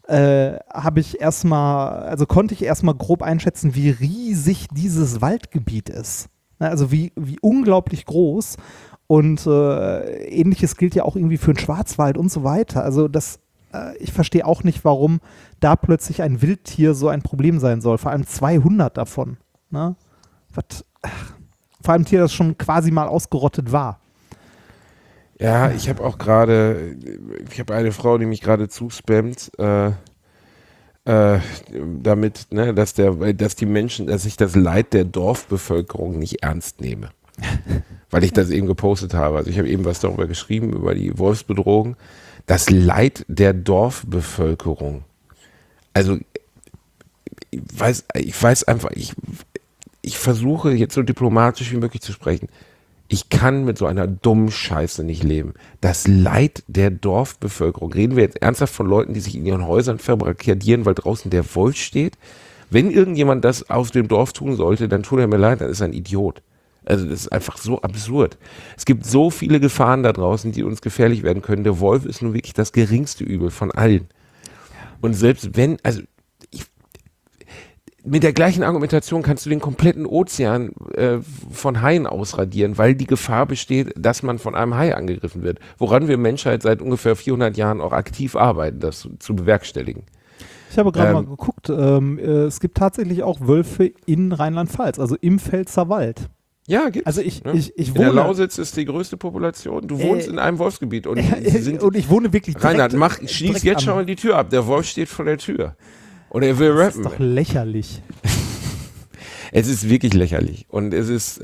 Konnte ich erstmal grob einschätzen, wie riesig dieses Waldgebiet ist. Ne? Also wie unglaublich groß. Und Ähnliches gilt ja auch irgendwie für den Schwarzwald und so weiter. Also ich verstehe auch nicht, warum da plötzlich ein Wildtier so ein Problem sein soll. Vor allem 200 davon. Ne? Vor allem ein Tier, das schon quasi mal ausgerottet war. Ja, ich habe eine Frau, die mich gerade zuspammt, damit, ne, dass ich das Leid der Dorfbevölkerung nicht ernst nehme. Weil ich das eben gepostet habe. Also ich habe eben was darüber geschrieben, über die Wolfsbedrohung. Das Leid der Dorfbevölkerung. Also ich weiß einfach, ich versuche jetzt so diplomatisch wie möglich zu sprechen. Ich kann mit so einer dummen Scheiße nicht leben. Das Leid der Dorfbevölkerung. Reden wir jetzt ernsthaft von Leuten, die sich in ihren Häusern verbarrikadieren, weil draußen der Wolf steht? Wenn irgendjemand das auf dem Dorf tun sollte, dann tut er mir leid, dann ist er ein Idiot. Also das ist einfach so absurd. Es gibt so viele Gefahren da draußen, die uns gefährlich werden können. Der Wolf ist nun wirklich das geringste Übel von allen. Und selbst wenn, mit der gleichen Argumentation kannst du den kompletten Ozean von Haien ausradieren, weil die Gefahr besteht, dass man von einem Hai angegriffen wird. Woran wir Menschheit seit ungefähr 400 Jahren auch aktiv arbeiten, das zu bewerkstelligen. Ich habe gerade mal geguckt, es gibt tatsächlich auch Wölfe in Rheinland-Pfalz, also im Pfälzerwald. Ja, gibt's. Also ich in wohne... der Lausitz ist die größte Population. Du wohnst in einem Wolfsgebiet. Und ich wohne wirklich direkt... Reinhard, schließ jetzt schon mal die Tür ab. Der Wolf steht vor der Tür. Und er will rappen. Das ist doch lächerlich. Es ist wirklich lächerlich. Und es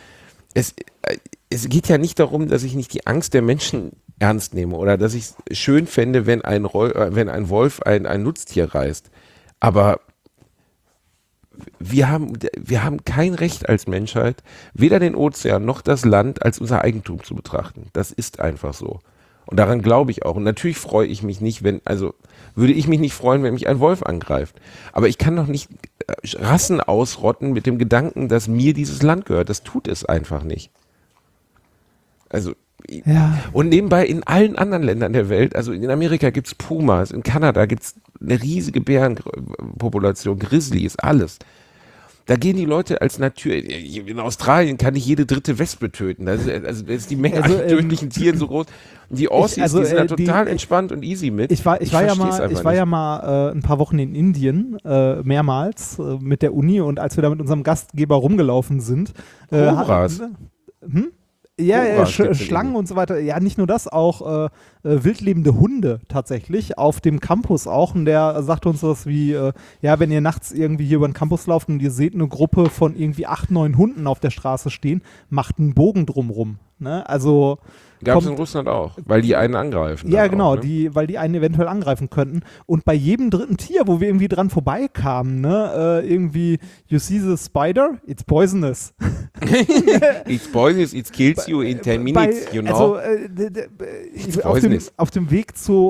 geht ja nicht darum, dass ich nicht die Angst der Menschen ernst nehme oder dass ich es schön fände, wenn ein Wolf ein Nutztier reißt. Aber wir haben kein Recht als Menschheit, weder den Ozean noch das Land als unser Eigentum zu betrachten. Das ist einfach so. Und daran glaube ich auch. Und natürlich freue ich mich nicht, würde ich mich nicht freuen, wenn mich ein Wolf angreift. Aber ich kann doch nicht Rassen ausrotten mit dem Gedanken, dass mir dieses Land gehört. Das tut es einfach nicht. Also, ja. Und nebenbei in allen anderen Ländern der Welt, also in Amerika gibt es Pumas, in Kanada gibt es eine riesige Bärenpopulation, Grizzlies, alles. Da gehen die Leute als in Australien kann ich jede dritte Wespe töten. Da ist die Menge an tödlichen Tieren so groß. Die Aussies, die sind da total entspannt und easy mit. Ich war ja mal ein paar Wochen in Indien, mehrmals mit der Uni, und als wir da mit unserem Gastgeber rumgelaufen sind. Kobras. Ja, Schlangen und so weiter. Ja, nicht nur das, auch wildlebende Hunde tatsächlich auf dem Campus auch. Und der sagt uns das wie, wenn ihr nachts irgendwie hier über den Campus lauft und ihr seht eine Gruppe von irgendwie 8, 9 Hunden auf der Straße stehen, macht einen Bogen drumrum. Ne? Also Gab es in kommt- Russland auch, weil die einen angreifen. Ja, dann genau, auch, ne? weil die einen eventuell angreifen könnten. Und bei jedem dritten Tier, wo wir irgendwie dran vorbeikamen, ne, irgendwie, you see the spider, it's poisonous. It's poisonous, it kills you in 10 minutes, you know. Also, poisonous. auf dem Weg zu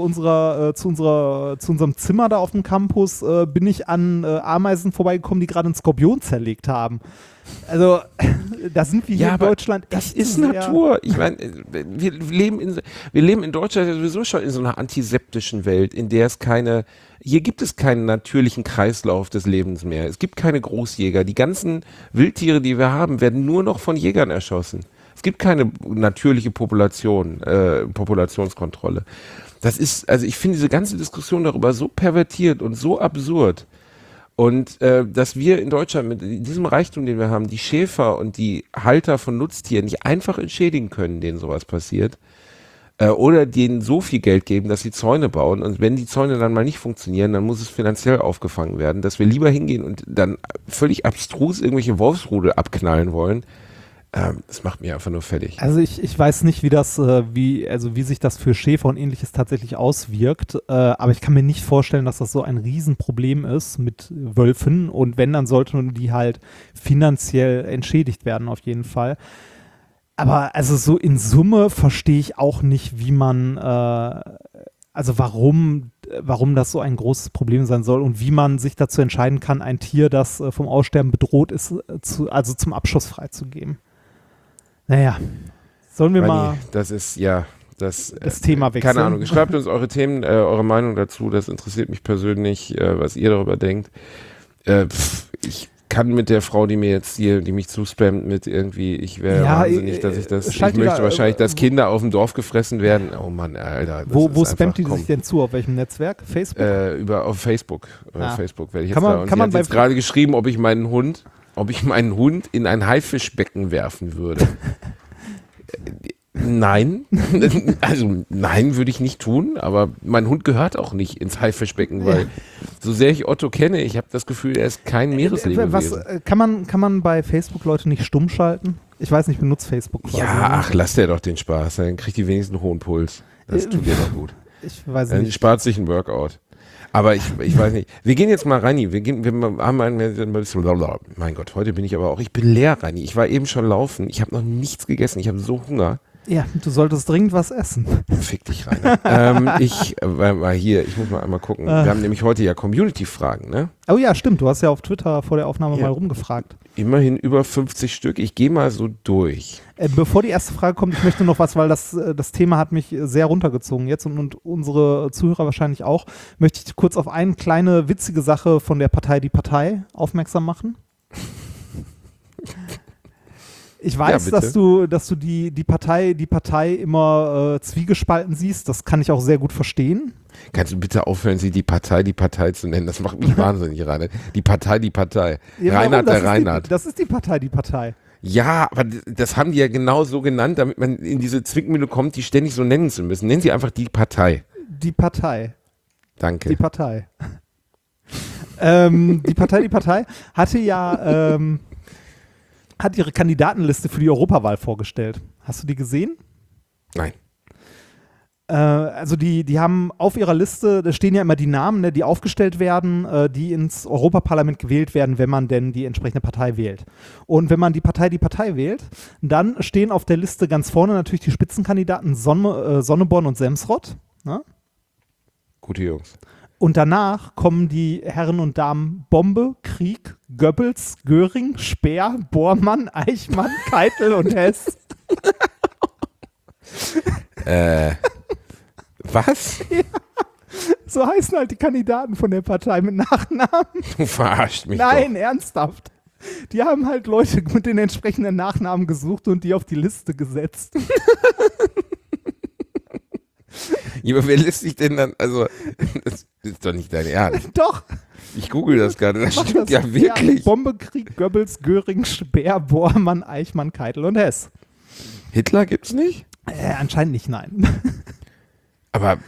unserem Zimmer da auf dem Campus bin ich an Ameisen vorbeigekommen, die gerade einen Skorpion zerlegt haben. Also, da sind wir hier Ja, in aber Deutschland das echt ist sehr- Natur. Ich meine, wir leben in Deutschland ja sowieso schon in so einer antiseptischen Welt, in der hier gibt es keinen natürlichen Kreislauf des Lebens mehr. Es gibt keine Großjäger. Die ganzen Wildtiere, die wir haben, werden nur noch von Jägern erschossen. Es gibt keine natürliche Populationskontrolle. Also ich finde diese ganze Diskussion darüber so pervertiert und so absurd. Und dass wir in Deutschland mit diesem Reichtum, den wir haben, die Schäfer und die Halter von Nutztieren nicht einfach entschädigen können, denen sowas passiert, oder denen so viel Geld geben, dass sie Zäune bauen. Und wenn die Zäune dann mal nicht funktionieren, dann muss es finanziell aufgefangen werden, dass wir lieber hingehen und dann völlig abstrus irgendwelche Wolfsrudel abknallen wollen. Das macht mich einfach nur fertig. Also ich weiß nicht, wie sich das für Schäfer und ähnliches tatsächlich auswirkt, aber ich kann mir nicht vorstellen, dass das so ein Riesenproblem ist mit Wölfen, und wenn, dann sollten die halt finanziell entschädigt werden auf jeden Fall. Aber also so in Summe verstehe ich auch nicht, wie man, also warum das so ein großes Problem sein soll und wie man sich dazu entscheiden kann, ein Tier, das vom Aussterben bedroht ist, also zum Abschuss freizugeben. Naja, sollen wir mal Das ist, das Thema wechseln? Keine Ahnung. Schreibt uns eure Themen, eure Meinung dazu. Das interessiert mich persönlich, was ihr darüber denkt. Ich kann mit der Frau, die mich zuspammt mit irgendwie, ich wäre wahnsinnig, dass ich das, ich möchte wahrscheinlich, dass Kinder auf dem Dorf gefressen werden. Oh Mann, Alter. Wo spammt die sich denn zu? Auf welchem Netzwerk? Facebook? Auf Facebook. Facebook werde ich jetzt Kann man- da. Und kann sie man hat bei jetzt gerade geschrieben, ob ich meinen Hund in ein Haifischbecken werfen würde. Nein. Also nein, würde ich nicht tun, aber mein Hund gehört auch nicht ins Haifischbecken, weil so sehr ich Otto kenne, ich habe das Gefühl, er ist kein Meereslebewesen. Kann man bei Facebook Leute nicht stumm schalten? Ich weiß nicht, ich benutze Facebook quasi. Ja, ach, lass der doch den Spaß, dann kriegt die wenigstens einen hohen Puls. Das tut dir doch gut. Ich weiß Dann nicht. spart sich ein Workout. Aber ich weiß nicht. Wir gehen jetzt mal rein. Mein Gott, heute bin ich aber auch. Ich bin leer, Reini. Ich war eben schon laufen. Ich habe noch nichts gegessen. Ich habe so Hunger. Ja, du solltest dringend was essen. Fick dich, Rainer. Ich muss mal einmal gucken. Wir haben nämlich heute ja Community-Fragen, ne? Oh ja, stimmt. Du hast ja auf Twitter vor der Aufnahme mal rumgefragt. Immerhin über 50 Stück. Ich gehe mal so durch. Bevor die erste Frage kommt, ich möchte noch was, weil das Thema hat mich sehr runtergezogen jetzt und unsere Zuhörer wahrscheinlich auch, möchte ich kurz auf eine kleine witzige Sache von der Partei Die Partei aufmerksam machen. Ich weiß, Ja, dass du die Partei immer zwiegespalten siehst. Das kann ich auch sehr gut verstehen. Kannst du bitte aufhören, sie die Partei zu nennen? Das macht mich wahnsinnig, Rainer. Die Partei. Ja, warum? Reinhard der Reinhard. Das ist die Partei. Ja, aber das haben die ja genau so genannt, damit man in diese Zwickmühle kommt, die ständig so nennen zu müssen. Nennen sie einfach die Partei. Die Partei. Danke. Die Partei. Die Partei hatte ja hat ihre Kandidatenliste für die Europawahl vorgestellt. Hast du die gesehen? Nein. Also die haben auf ihrer Liste, da stehen ja immer die Namen, ne, die aufgestellt werden, die ins Europaparlament gewählt werden, wenn man denn die entsprechende Partei wählt. Und wenn man die Partei wählt, dann stehen auf der Liste ganz vorne natürlich die Spitzenkandidaten Sonneborn und Semsrott. Ne? Gute Jungs. Und danach kommen die Herren und Damen Bombe, Krieg, Goebbels, Göring, Speer, Bormann, Eichmann, Keitel und Hess. Was? Ja. So heißen halt die Kandidaten von der Partei mit Nachnamen. Du verarscht mich Nein, ernsthaft. Die haben halt Leute mit den entsprechenden Nachnamen gesucht und die auf die Liste gesetzt. Ja, aber wer lässt sich denn dann, also, das ist doch nicht dein Ernst. Doch. Ich google das gerade, das Mach stimmt das. ja wirklich. Bombe, Krieg, Goebbels, Göring, Speer, Bormann, Eichmann, Keitel und Hess. Hitler gibt's nicht? Anscheinend nicht, nein. Aber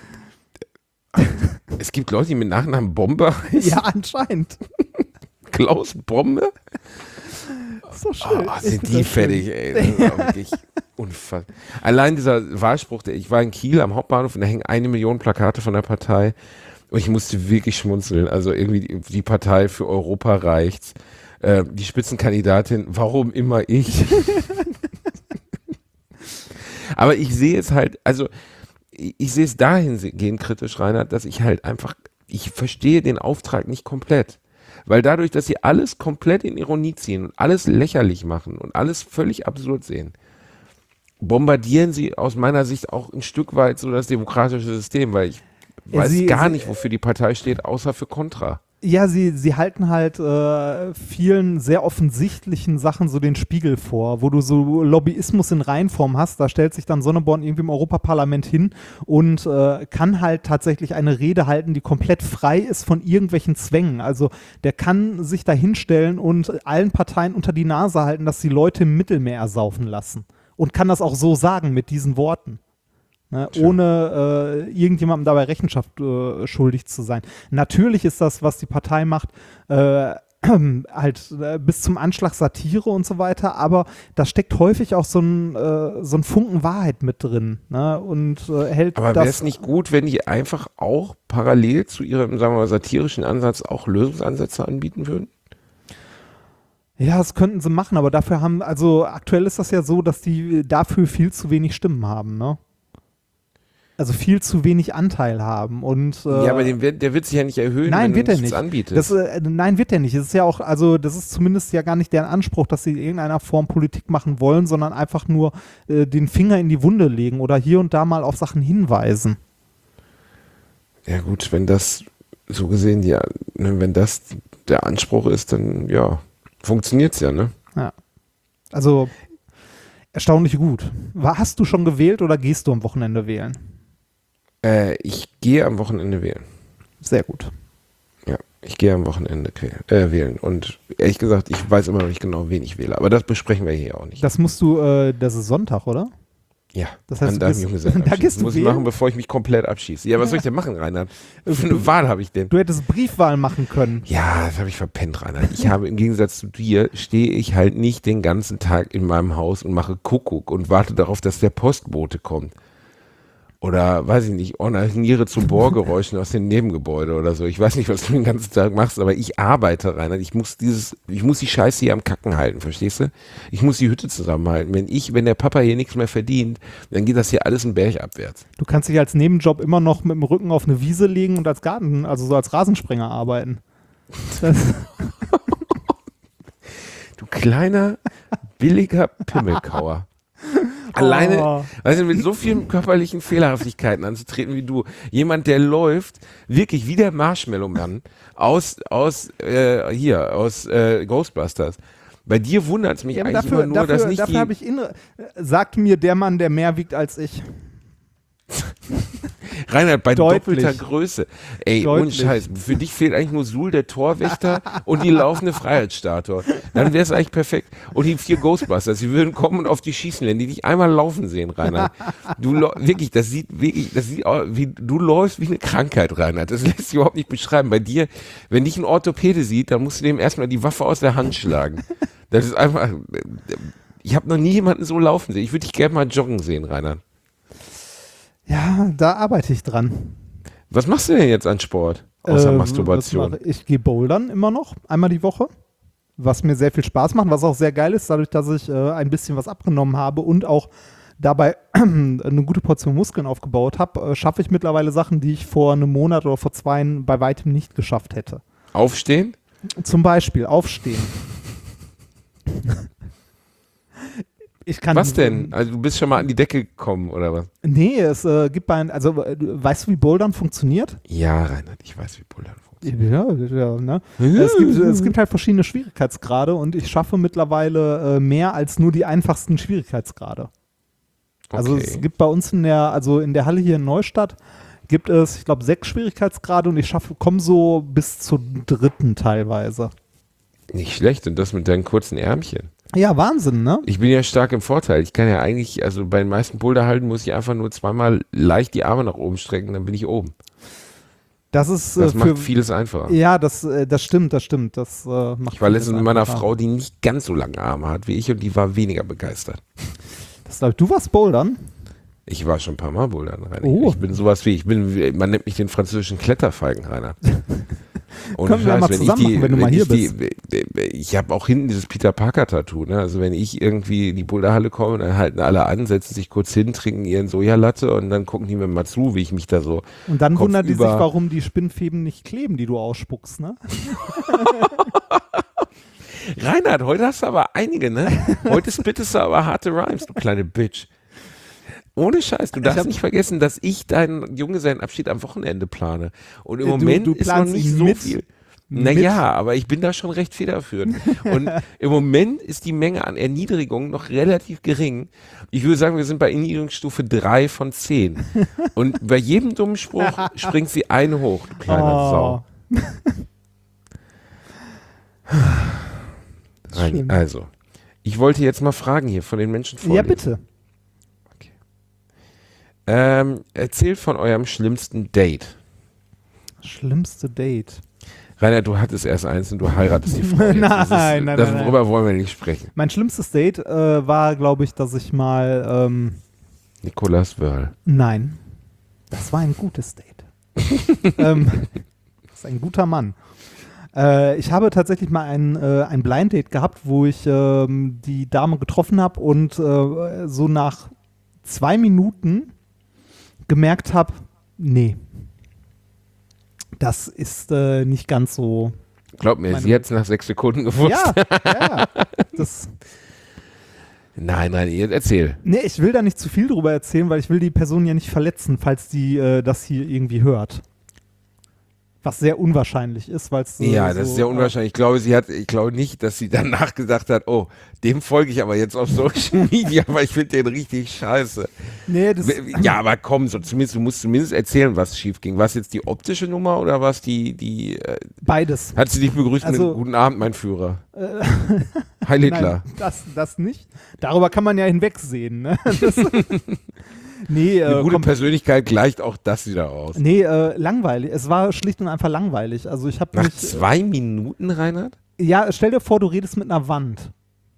es gibt Leute, die mit Nachnamen Bombe heißen. Ja, anscheinend. Klaus Bombe? So schön. Oh, Ich sind find die das fertig, schön. ey. Das ist auch wirklich unfassbar. Allein dieser Wahlspruch, ich war in Kiel am Hauptbahnhof und da hängen 1 Million Plakate von der Partei und ich musste wirklich schmunzeln. Also irgendwie die Partei für Europa reicht's. Die Spitzenkandidatin, warum immer ich? Aber ich sehe es halt, also ich sehe es dahingehend kritisch, Reinhard, dass ich halt einfach, ich verstehe den Auftrag nicht komplett. Weil dadurch, dass sie alles komplett in Ironie ziehen und alles lächerlich machen und alles völlig absurd sehen, bombardieren sie aus meiner Sicht auch ein Stück weit so das demokratische System, weil ich weiß gar nicht, wofür die Partei steht, außer für Kontra. Ja, sie halten halt vielen sehr offensichtlichen Sachen so den Spiegel vor, wo du so Lobbyismus in Reinform hast. Da stellt sich dann Sonneborn irgendwie im Europaparlament hin und kann halt tatsächlich eine Rede halten, die komplett frei ist von irgendwelchen Zwängen. Also der kann sich da hinstellen und allen Parteien unter die Nase halten, dass die Leute im Mittelmeer ersaufen lassen. Und kann das auch so sagen mit diesen Worten. Ne, ohne irgendjemandem dabei Rechenschaft schuldig zu sein. Natürlich ist das, was die Partei macht, halt bis zum Anschlag Satire und so weiter, aber da steckt häufig auch so ein Funken Wahrheit mit drin. Ne, und hält Aber das. wäre es nicht gut, wenn die einfach auch parallel zu ihrem, sagen wir mal, satirischen Ansatz auch Lösungsansätze anbieten würden? Ja, das könnten sie machen, aber dafür also aktuell ist das ja so, dass die dafür viel zu wenig Stimmen haben, ne? Also viel zu wenig Anteil haben und Ja, aber der wird sich ja nicht erhöhen, nein, wenn wird du er nichts nicht. anbietest. Nein, wird er nicht. Es ist ja auch, also das ist zumindest ja gar nicht deren Anspruch, dass sie in irgendeiner Form Politik machen wollen, sondern einfach nur den Finger in die Wunde legen oder hier und da mal auf Sachen hinweisen. Ja gut, wenn das so gesehen, ja, ne, wenn das der Anspruch ist, dann ja, funktioniert's ja, ne? Ja. Also erstaunlich gut. Hast du schon gewählt oder gehst du am Wochenende wählen? Ich gehe am Wochenende wählen. Sehr gut. Ja, ich gehe am Wochenende wählen. Und ehrlich gesagt, ich weiß immer noch nicht genau, wen ich wähle. Aber das besprechen wir hier auch nicht. Das musst du, das ist Sonntag, oder? Ja, Das heißt, an du deinem gehst- Junggesellenabschied. da gehst du muss ich wählen? machen, bevor ich mich komplett abschieße. Ja, was soll ich denn machen, Reinhard? Für eine Wahl habe ich denn? Du hättest Briefwahl machen können. Ja, das habe ich verpennt, Reinhard. Ich habe im Gegensatz zu dir, stehe ich halt nicht den ganzen Tag in meinem Haus und mache Kuckuck und warte darauf, dass der Postbote kommt. Oder, weiß ich nicht, onaniere zu Bohrgeräuschen aus dem Nebengebäude oder so. Ich weiß nicht, was du den ganzen Tag machst, aber ich arbeite, Reinhard. Ich muss die Scheiße hier am Kacken halten, verstehst du? Ich muss die Hütte zusammenhalten. Wenn der Papa hier nichts mehr verdient, dann geht das hier alles einen Berg abwärts. Du kannst dich als Nebenjob immer noch mit dem Rücken auf eine Wiese legen und als Garten, also so als Rasensprenger arbeiten. Das, Du kleiner, billiger Pimmelkauer. Alleine, weißt du, mit so vielen körperlichen Fehlerhaftigkeiten anzutreten wie du. Jemand, der läuft, wirklich wie der Marshmallow-Mann aus Ghostbusters. Bei dir wundert es mich ja, aber eigentlich immer nur, dass nicht dafür habe ich sagt mir der Mann, der mehr wiegt als ich. Reinhard, bei Deutlich. doppelter Größe. Ey, Deutlich. ohne Scheiß. Für dich fehlt eigentlich nur Sul, der Torwächter und die laufende Freiheitsstatue. Dann wäre es eigentlich perfekt. Und die 4 Ghostbusters, die würden kommen und auf die schießen, wenn die dich einmal laufen sehen, Reinhard. Wirklich, das sieht aus, du läufst wie eine Krankheit, Reinhard. Das lässt sich überhaupt nicht beschreiben. Bei dir, wenn dich ein Orthopäde sieht, dann musst du dem erstmal die Waffe aus der Hand schlagen. Das ist einfach, ich habe noch nie jemanden so laufen sehen. Ich würde dich gerne mal joggen sehen, Reinhard. Ja, da arbeite ich dran. Was machst du denn jetzt an Sport? Außer Masturbation. Ich gehe bouldern immer noch, einmal die Woche, was mir sehr viel Spaß macht, was auch sehr geil ist, dadurch, dass ich ein bisschen was abgenommen habe und auch dabei eine gute Portion Muskeln aufgebaut habe, schaffe ich mittlerweile Sachen, die ich vor einem Monat oder vor 2 bei weitem nicht geschafft hätte. Aufstehen? Zum Beispiel aufstehen. Ich kann Was denn? Also du bist schon mal an die Decke gekommen, oder was? Nee, es gibt weißt du, wie Bouldern funktioniert? Ja, Reinhard, ich weiß, wie Bouldern funktioniert. Ja, ne? Es gibt halt verschiedene Schwierigkeitsgrade und ich schaffe mittlerweile mehr als nur die einfachsten Schwierigkeitsgrade. Also Okay. es gibt bei uns in der Halle hier in Neustadt gibt es, ich glaube, 6 Schwierigkeitsgrade und ich komme so bis zur 3. teilweise. Nicht schlecht, und das mit deinen kurzen Ärmchen. Ja, Wahnsinn, ne? Ich bin ja stark im Vorteil. Ich kann ja eigentlich, also bei den meisten Boulderhalten muss ich einfach nur 2-mal leicht die Arme nach oben strecken, dann bin ich oben. Das ist Das für macht vieles einfacher. Ja, das stimmt. Das macht Ich war letztens vieles mit meiner einfacher. Frau, die nicht ganz so lange Arme hat wie ich und die war weniger begeistert. Du warst bouldern? Ich war schon ein paar Mal bouldern, Rainer. Oh. Man nennt mich den französischen Kletterfeigen, Rainer. Und Können wir mal zusammen machen, wenn du mal hier bist. Ich habe auch hinten dieses Peter Parker Tattoo, ne? Also wenn ich irgendwie in die Boulderhalle komme, dann halten alle an, setzen sich kurz hin, trinken ihren Sojalatte und dann gucken die mir mal zu, wie ich mich da so Und dann wundern die sich, kopfüber- warum die Spinnfäden nicht kleben, die du ausspuckst, ne? Reinhard, heute hast du aber einige, ne? Heute spittest du aber harte Rhymes, du kleine Bitch. Ohne Scheiß, du darfst nicht vergessen, dass ich deinen Junggesellenabschied am Wochenende plane. Und im Moment du ist noch planst nicht ihn so mit? viel. Naja, aber ich bin da schon recht federführend. Und im Moment ist die Menge an Erniedrigung noch relativ gering. Ich würde sagen, wir sind bei Erniedrigungsstufe 3 von 10. Und bei jedem dummen Spruch springt sie eine hoch, du kleiner Sau. Nein, schön. also, ich wollte jetzt mal fragen hier von den Menschen vor Ja, dir. bitte. Erzählt von eurem schlimmsten Date. Schlimmste Date. Rainer, du hattest erst eins und du heiratest die Frau. Jetzt. Nein, nein. Darüber wollen wir nicht sprechen. Mein schlimmstes Date war, glaube ich, dass ich mal Nicolas Wörl. nein, das war ein gutes Date. Das ist ein guter Mann. Ich habe tatsächlich mal ein Blind Date gehabt, wo ich die Dame getroffen habe und so nach 2 Minuten gemerkt habe, nee, das ist nicht ganz so. Glaub mir, sie hat es nach 6 Sekunden gewusst. Ja. Das, Nein, jetzt erzähl. nee, ich will da nicht zu viel drüber erzählen, weil ich will die Person ja nicht verletzen, falls die das hier irgendwie hört. Was sehr unwahrscheinlich ist, weil es Ja, das ist sehr unwahrscheinlich. Ich glaube nicht, dass sie danach gesagt hat, oh, dem folge ich aber jetzt auf Social Media, weil ich finde den richtig scheiße. Nee, das, Ja, aber komm, du musst zumindest erzählen, was schief ging. War es jetzt die optische Nummer oder war es die beides. hat sie dich begrüßt Also- mit Guten Abend, mein Führer? Heil Hitler. Nein, das nicht. Darüber kann man ja hinwegsehen. Ne? Nee, Eine gute Persönlichkeit gleicht auch das wieder aus. nee, langweilig. Es war schlicht und einfach langweilig. Also ich habe Nach mich. 2 Minuten, Reinhard? Ja, stell dir vor, du redest mit einer Wand.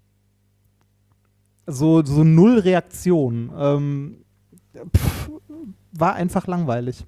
So null Reaktion. War einfach langweilig.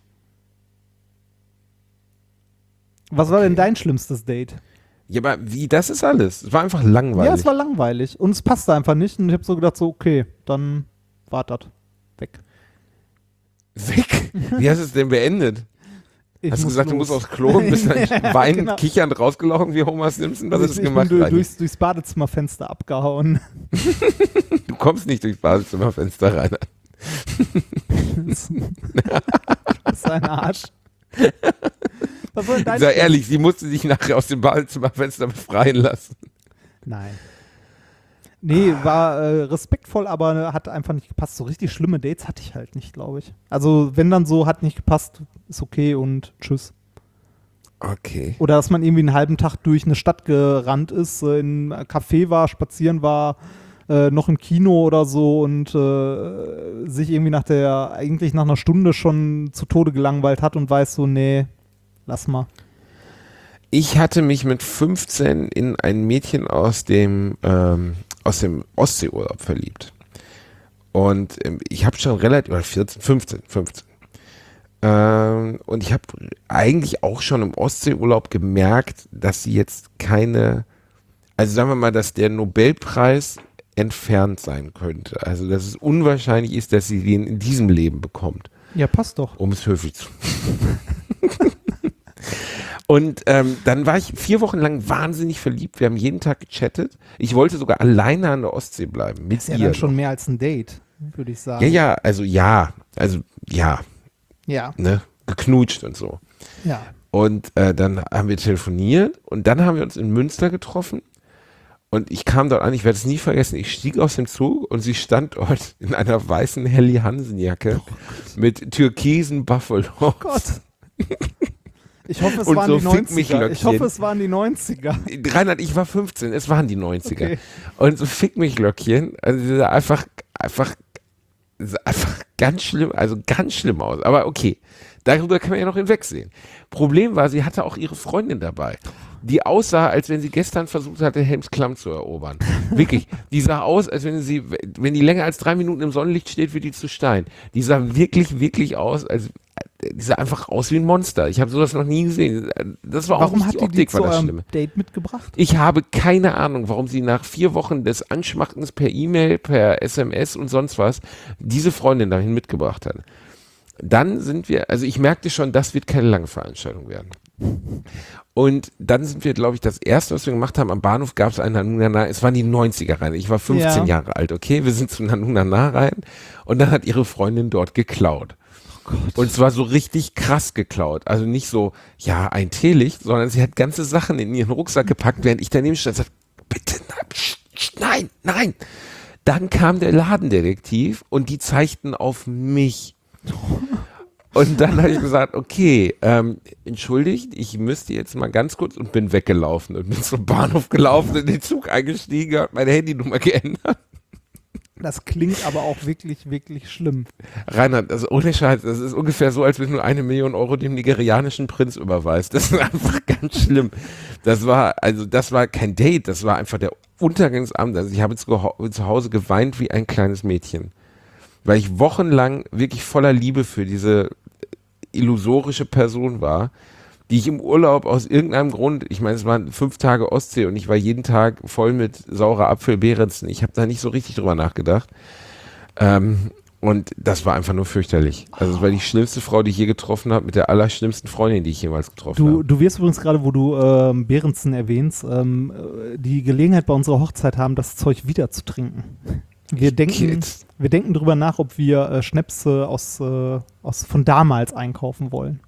Was war denn dein schlimmstes Date? Ja, aber wie, das ist alles. Es war einfach langweilig. Ja, es war langweilig. Und es passte einfach nicht. Und ich habe so gedacht, so, okay, dann war das. Weg. Weg? Wie hast du es denn beendet? Ich Hast du muss gesagt, du los. musst aufs Klo und bist dann Ja, weinend, genau. kichernd rausgelaufen wie Homer Simpson? Was hast du Ich gemacht, bin Reini? durchs Badezimmerfenster abgehauen. Du kommst nicht durchs Badezimmerfenster, Reinhard. Das ist ein Arsch. Was soll denn dein Sei ehrlich, sie musste sich nachher aus dem Badezimmerfenster befreien lassen. Nein. Nee, war respektvoll, aber hat einfach nicht gepasst. So richtig schlimme Dates hatte ich halt nicht, glaube ich. Also wenn dann so, hat nicht gepasst, ist okay und tschüss. Okay. Oder dass man irgendwie einen halben Tag durch eine Stadt gerannt ist, in einem Café war, spazieren war, noch im Kino oder so und sich irgendwie eigentlich nach einer Stunde schon zu Tode gelangweilt hat und weiß so, nee, lass mal. Ich hatte mich mit 15 in ein Mädchen aus dem Ostseeurlaub verliebt. Und ich habe schon relativ, oder 15. Und ich habe eigentlich auch schon im Ostseeurlaub gemerkt, dass sie jetzt keine, also sagen wir mal, dass der Nobelpreis entfernt sein könnte. Also dass es unwahrscheinlich ist, dass sie den in diesem Leben bekommt. Ja, passt doch. Um es höflich zu. Und dann war ich 4 Wochen lang wahnsinnig verliebt. Wir haben jeden Tag gechattet. Ich wollte sogar alleine an der Ostsee bleiben. Mit Ist ja ihr. dann schon mehr als ein Date, würde ich sagen. Ja, Ja. ne? Geknutscht und so. Ja. Und dann haben wir telefoniert und dann haben wir uns in Münster getroffen. Und ich kam dort an, ich werde es nie vergessen, ich stieg aus dem Zug und sie stand dort in einer weißen Helly Hansen-Jacke mit türkisen Buffalo. Oh Gott. Ich hoffe, es Und waren so die Fick-mich-Löckchen. 90er. Ich hoffe, es waren die 90er. Reinhard, ich war 15, es waren die 90er. Okay. Und so Fick-mich-Löckchen, also einfach ganz schlimm, also ganz schlimm aus. Aber okay, Darüber kann man ja noch hinwegsehen. Problem war, sie hatte auch ihre Freundin dabei, die aussah, als wenn sie gestern versucht hatte, Helms Klamm zu erobern. Wirklich. Die sah aus, als wenn die länger als 3 Minuten im Sonnenlicht steht, wird die zu Stein. Die sah wirklich, wirklich aus, die sah einfach aus wie ein Monster. Ich habe sowas noch nie gesehen. Das war Warum auch nicht hat die die Optik, zu war das eurem Schlimme. Date mitgebracht? Ich habe keine Ahnung, warum sie nach 4 Wochen des Anschmachtens per E-Mail, per SMS und sonst was diese Freundin dahin mitgebracht hat. Dann sind wir, also ich merkte schon, das wird keine lange Veranstaltung werden. Und dann sind wir, glaube ich, das erste, was wir gemacht haben, am Bahnhof gab es einen Nanunana, es waren die 90er rein. Ich war 15 Jahre alt, okay? Wir sind zu Nanunana rein und dann hat ihre Freundin dort geklaut. Und zwar so richtig krass geklaut. Also nicht so, ja, ein Teelicht, sondern sie hat ganze Sachen in ihren Rucksack gepackt, während ich daneben stand und sagte, bitte, nein, nein. Dann kam der Ladendetektiv und die zeigten auf mich. Und dann habe ich gesagt, okay, entschuldigt, ich müsste jetzt mal ganz kurz und bin weggelaufen und bin zum Bahnhof gelaufen, in den Zug eingestiegen, habe meine Handynummer geändert. Das klingt aber auch wirklich, wirklich schlimm. Reinhard, also ohne Scheiß, das ist ungefähr so, als wenn du 1 Million Euro dem nigerianischen Prinz überweist. Das ist einfach ganz schlimm. Das war kein Date, das war einfach der Untergangsabend. Also ich habe zu Hause geweint wie ein kleines Mädchen. Weil ich wochenlang wirklich voller Liebe für diese illusorische Person war, die ich im Urlaub aus irgendeinem Grund, ich meine, es waren 5 Tage Ostsee und ich war jeden Tag voll mit saurer Apfel-Behrensen. Ich habe da nicht so richtig drüber nachgedacht. Und das war einfach nur fürchterlich. Also es war die schlimmste Frau, die ich je getroffen habe, mit der allerschlimmsten Freundin, die ich jemals getroffen habe. Du wirst übrigens gerade, wo du Behrensen erwähnst, die Gelegenheit bei unserer Hochzeit haben, das Zeug wieder zu trinken. Wir denken drüber nach, ob wir Schnäpse von damals einkaufen wollen.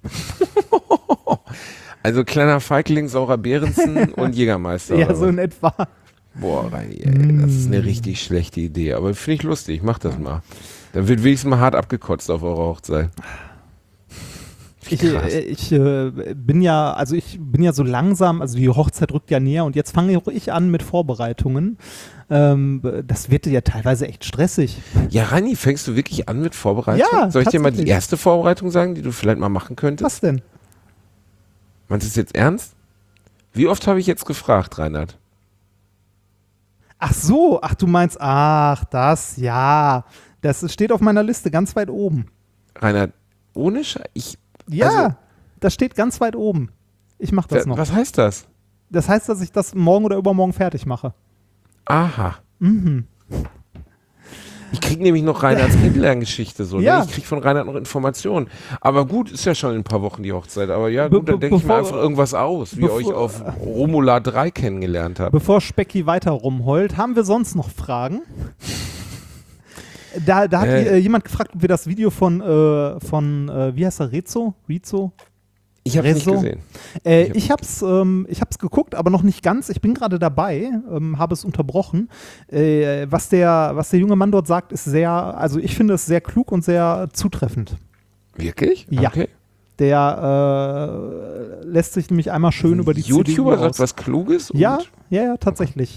Also kleiner Feigling, saurer Behrensen und Jägermeister. Ja, so in etwa. Boah, Reini, ey, das ist eine richtig schlechte Idee. Aber finde ich lustig, mach das mal. Dann wird wenigstens mal hart abgekotzt auf eurer Hochzeit. Ich bin ja so langsam, also die Hochzeit rückt ja näher und jetzt fange auch ich an mit Vorbereitungen. Das wird ja teilweise echt stressig. Ja, Reini, fängst du wirklich an mit Vorbereitung? Ja, Soll ich dir mal die tatsächlich. erste Vorbereitung sagen, die du vielleicht mal machen könntest? Was denn? Meinst du es jetzt ernst? Wie oft habe ich jetzt gefragt, Reinhard? Ach so, du meinst, das steht auf meiner Liste ganz weit oben. Reinhard, ohne Das steht ganz weit oben. Ich mache das noch. Was heißt das? Das heißt, dass ich das morgen oder übermorgen fertig mache. Aha. Ich kriege nämlich noch Reinhards Kennenlerngeschichte so. Ja. Ne? Ich kriege von Reinhard noch Informationen. Aber gut, ist ja schon in ein paar Wochen die Hochzeit. Aber ja, gut, dann denke ich mir einfach irgendwas aus, wie ihr euch auf Romula 3 kennengelernt habt. Bevor Specki weiter rumheult, haben wir sonst noch Fragen? Da hat jemand gefragt, ob wir das Video von wie heißt er, Rezo? Ich habe es nicht gesehen. Ich hab's geguckt, aber noch nicht ganz. Ich bin gerade dabei, habe es unterbrochen. Was der junge Mann dort sagt, ist also ich finde es sehr klug und sehr zutreffend. Wirklich? Ja. Okay. Der lässt sich nämlich einmal schön über die YouTuber CDU sagt aus. was Kluges? Ja, tatsächlich.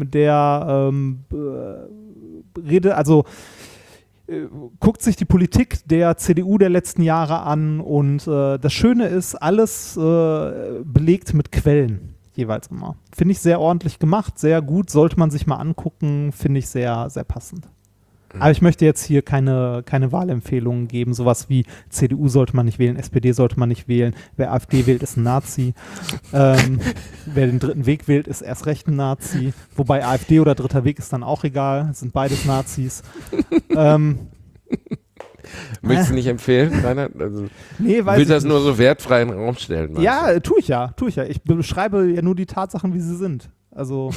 Guckt sich die Politik der CDU der letzten Jahre an und das Schöne ist, alles belegt mit Quellen jeweils immer. Finde ich sehr ordentlich gemacht, sehr gut, sollte man sich mal angucken, finde ich sehr, sehr passend. Aber ich möchte jetzt hier keine Wahlempfehlungen geben, sowas wie CDU sollte man nicht wählen, SPD sollte man nicht wählen, wer AfD wählt, ist ein Nazi, wer den dritten Weg wählt, ist erst recht ein Nazi, wobei AfD oder dritter Weg ist dann auch egal, sind beides Nazis. Möchtest du nicht empfehlen, Reinhard? Also, Nee, weiß will ich das nicht. nur so wertfrei in den Raum stellen? meinst Ja, tue ich ja. Ich beschreibe ja nur die Tatsachen, wie sie sind. Also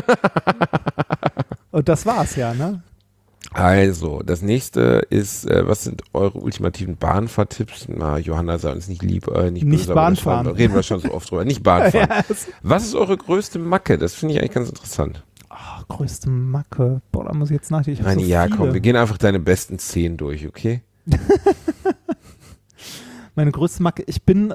und das war's ja, ne? Also, das nächste ist, was sind eure ultimativen Bahnfahrtipps? Na, Johanna sei uns nicht lieb, nicht Nicht böse, aber das Bahnfahren. reden wir schon so oft drüber. Nicht Bahnfahren. Ja, Was ist eure größte Macke? Das finde ich eigentlich ganz interessant. größte Macke. Boah, da muss ich jetzt nachdenken. Ich hab Nein, so ja, viele. komm, wir gehen einfach deine besten 10 durch, okay? Meine größte Macke. Ich bin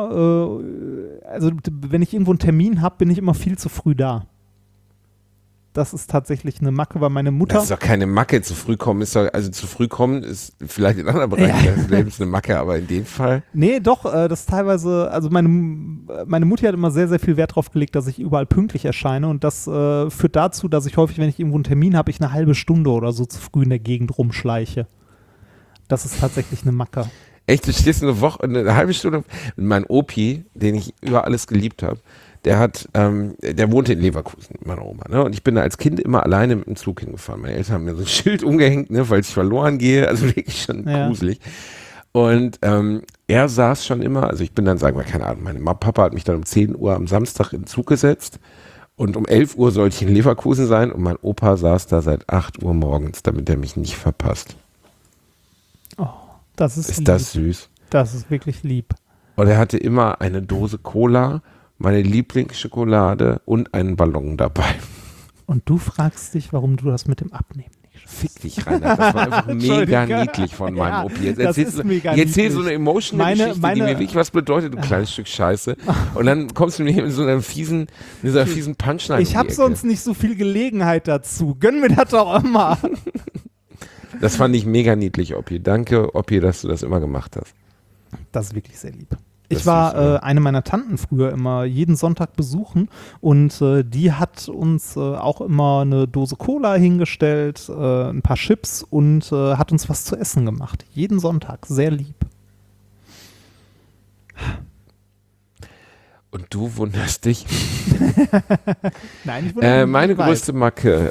immer, also wenn ich irgendwo einen Termin habe, bin ich immer viel zu früh da. Das ist tatsächlich eine Macke, weil meine Mutter. Das ist doch keine Macke, zu früh kommen ist doch, also zu früh kommen ist vielleicht in anderen Bereichen des Lebens eine Macke, aber in dem Fall. Nee, doch, das teilweise, also meine Mutti hat immer sehr, sehr viel Wert drauf gelegt, dass ich überall pünktlich erscheine und das führt dazu, dass ich häufig, wenn ich irgendwo einen Termin habe, ich eine halbe Stunde oder so zu früh in der Gegend rumschleiche. Das ist tatsächlich eine Macke. Echt, du stehst eine halbe Stunde, mein Opi, den ich über alles geliebt habe, der wohnte in Leverkusen mit meiner Oma, ne? Und ich bin da als Kind immer alleine mit dem Zug hingefahren. Meine Eltern haben mir so ein Schild umgehängt, ne, weil ich verloren gehe, also wirklich schon gruselig. Und er saß schon immer, also ich bin dann, sagen wir, keine Ahnung, mein Papa hat mich dann um 10 Uhr am Samstag in den Zug gesetzt und um 11 Uhr sollte ich in Leverkusen sein und mein Opa saß da seit 8 Uhr morgens, damit er mich nicht verpasst. Das ist lieb. Das süß? Das ist wirklich lieb. Und er hatte immer eine Dose Cola, meine Lieblingsschokolade und einen Ballon dabei. Und du fragst dich, warum du das mit dem Abnehmen nicht schaffst. Fick dich, Rainer. Das war einfach mega niedlich von meinem Opi. Jetzt erzähl so eine emotional Geschichte, die mir wirklich was bedeutet, du kleines Stück Scheiße. Und dann kommst du mir mit so einer fiesen Punchline. Ich habe sonst nicht so viel Gelegenheit dazu. Gönn mir das doch immer. Das fand ich mega niedlich, Oppi. Danke, Oppi, dass du das immer gemacht hast. Das ist wirklich sehr lieb. Ich war eine meiner Tanten früher immer jeden Sonntag besuchen und die hat uns auch immer eine Dose Cola hingestellt, ein paar Chips und hat uns was zu essen gemacht. Jeden Sonntag. Sehr lieb. Und du wunderst dich? Nein, ich wundere mich meine nicht größte Macke.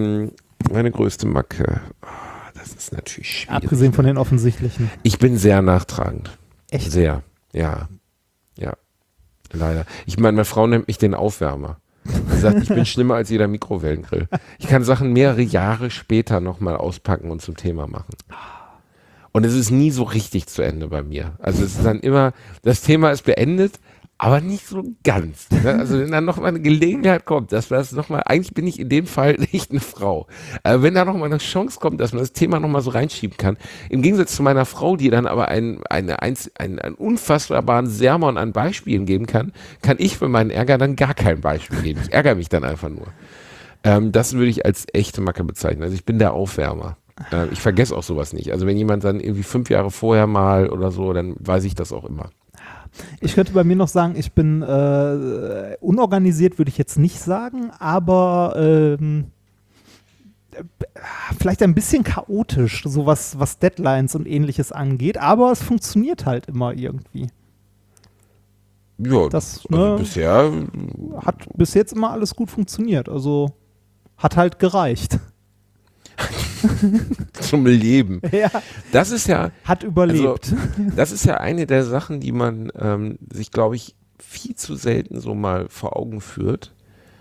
Das ist natürlich schwierig. Abgesehen von den offensichtlichen. Ich bin sehr nachtragend. Echt? Sehr, ja. Leider. Ich meine, meine Frau nennt mich den Aufwärmer. Sie sagt, ich bin schlimmer als jeder Mikrowellengrill. Ich kann Sachen mehrere Jahre später nochmal auspacken und zum Thema machen. Und es ist nie so richtig zu Ende bei mir. Also es ist dann immer, das Thema ist beendet, aber nicht so ganz. Ne? Also wenn dann nochmal eine Gelegenheit kommt, dass man das nochmal, eigentlich bin ich in dem Fall nicht eine Frau, aber wenn da nochmal eine Chance kommt, dass man das Thema nochmal so reinschieben kann, im Gegensatz zu meiner Frau, die dann aber einen unfassbaren Sermon an Beispielen geben kann ich für meinen Ärger dann gar kein Beispiel geben. Ich ärgere mich dann einfach nur. Das würde ich als echte Macke bezeichnen. Also ich bin der Aufwärmer. Ich vergesse auch sowas nicht. Also wenn jemand dann irgendwie 5 Jahre vorher mal oder so, dann weiß ich das auch immer. Ich könnte bei mir noch sagen, ich bin unorganisiert, würde ich jetzt nicht sagen, aber vielleicht ein bisschen chaotisch, so was Deadlines und ähnliches angeht, aber es funktioniert halt immer irgendwie. Ja, das bisher hat bis jetzt immer alles gut funktioniert, also hat halt gereicht. Zum Leben. Ja. Das ist ja. Hat überlebt. Also, das ist ja eine der Sachen, die man sich, glaube ich, viel zu selten so mal vor Augen führt.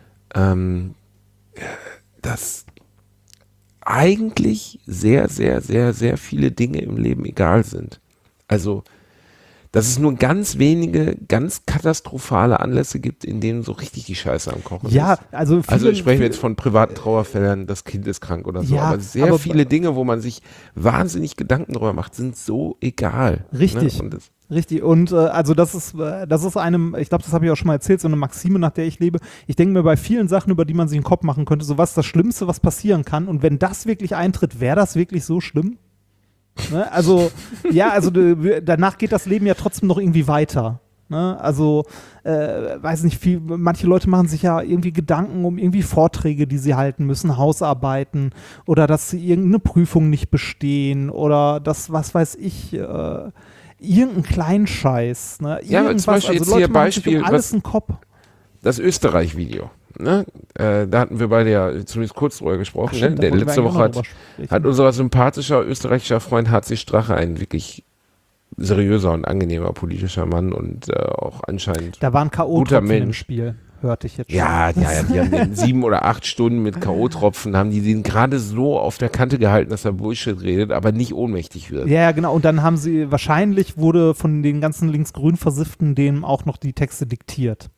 Dass eigentlich sehr, sehr, sehr, sehr viele Dinge im Leben egal sind. Also, dass es nur ganz wenige, ganz katastrophale Anlässe gibt, in denen so richtig die Scheiße am Kochen ist. Also sprechen wir jetzt von privaten Trauerfällen, das Kind ist krank oder so. Ja, aber sehr viele Dinge, wo man sich wahnsinnig Gedanken drüber macht, sind so egal. Richtig. Ne? Richtig. Und also das ist einem, ich glaube, das habe ich auch schon mal erzählt, so eine Maxime, nach der ich lebe. Ich denke mir bei vielen Sachen, über die man sich den Kopf machen könnte, so was ist das Schlimmste, was passieren kann. Und wenn das wirklich eintritt, wäre das wirklich so schlimm? Ne? Also, danach geht das Leben ja trotzdem noch irgendwie weiter. Ne? Also, weiß nicht, manche Leute machen sich ja irgendwie Gedanken um irgendwie Vorträge, die sie halten müssen, Hausarbeiten oder dass sie irgendeine Prüfung nicht bestehen oder das, was weiß ich, irgendeinen Kleinscheiß. Ne? Ja, zum Beispiel also jetzt hier Beispiel, alles im Kopf. Das Österreich-Video. Ne? Da hatten wir beide ja zumindest kurz drüber gesprochen. Ach, stimmt, ne? Letzte Woche hat unser sympathischer österreichischer Freund HC Strache, ein wirklich seriöser und angenehmer politischer Mann und auch anscheinend da waren K.O.-Tropfen im Spiel, hörte ich jetzt schon. Ja, die haben in 7 oder 8 Stunden mit K.O.-Tropfen, haben die den gerade so auf der Kante gehalten, dass er Bullshit redet, aber nicht ohnmächtig wird. Ja, genau. Und dann wahrscheinlich wurde von den ganzen linksgrün Versifften denen auch noch die Texte diktiert.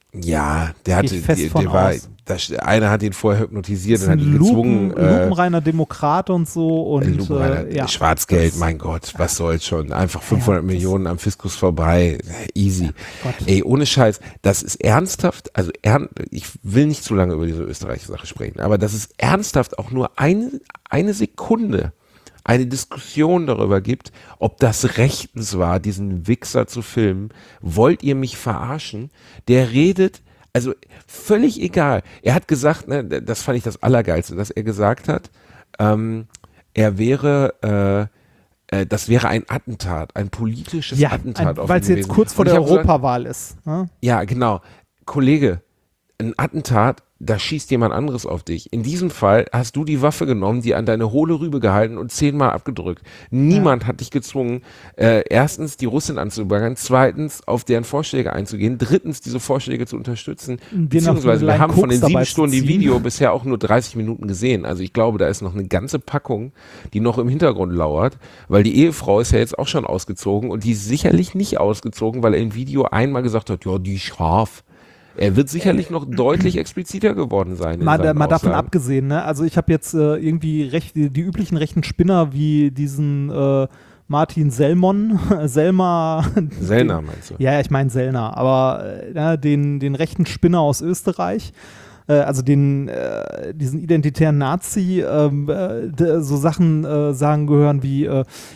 Ja, der hatte, Gehe ich fest von der war, aus. einer hat ihn vorher hypnotisiert Ist und hat ein ihn gezwungen. lupenreiner Demokrat und so. Und Lupenreiner, ja. Schwarzgeld, mein Gott, was soll's schon. Einfach 500 Millionen am Fiskus vorbei, easy. Gott. Ey, ohne Scheiß, das ist ernsthaft, also ich will nicht zu lange über diese österreichische Sache sprechen, aber dass es ernsthaft auch nur eine Sekunde eine Diskussion darüber gibt, ob das rechtens war, diesen Wichser zu filmen. Wollt ihr mich verarschen? Der redet, also völlig egal. Er hat gesagt, ne, das fand ich das Allergeilste, dass er gesagt hat, das wäre ein Attentat, ein politisches Attentat auf ihn weil es jetzt gewesen. kurz vor Und ich der hab gesagt, Europawahl ist. Ne? ja, genau. Kollege, ein Attentat, da schießt jemand anderes auf dich. In diesem Fall hast du die Waffe genommen, die an deine hohle Rübe gehalten und 10-mal abgedrückt. Niemand hat dich gezwungen, erstens die Russin anzubaggern, zweitens auf deren Vorschläge einzugehen, drittens diese Vorschläge zu unterstützen, beziehungsweise wir haben von den 7 Stunden die Video bisher auch nur 30 Minuten gesehen. Also ich glaube, da ist noch eine ganze Packung, die noch im Hintergrund lauert, weil die Ehefrau ist ja jetzt auch schon ausgezogen und die ist sicherlich nicht ausgezogen, weil er im Video einmal gesagt hat, ja, die ist scharf. Er wird sicherlich noch deutlich expliziter geworden sein. Mal davon abgesehen, ne? Also ich habe jetzt irgendwie die üblichen rechten Spinner wie diesen Martin Sellner meinst du? Ja, ich meine Sellner, aber den rechten Spinner aus Österreich, also diesen identitären Nazi, so Sachen sagen gehören wie,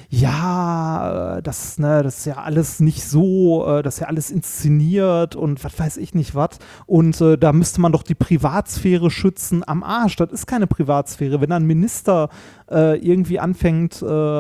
das ist ja alles nicht so, das ist ja alles inszeniert und was weiß ich nicht was. Und da müsste man doch die Privatsphäre schützen. Am Arsch, das ist keine Privatsphäre. Wenn ein Minister irgendwie anfängt,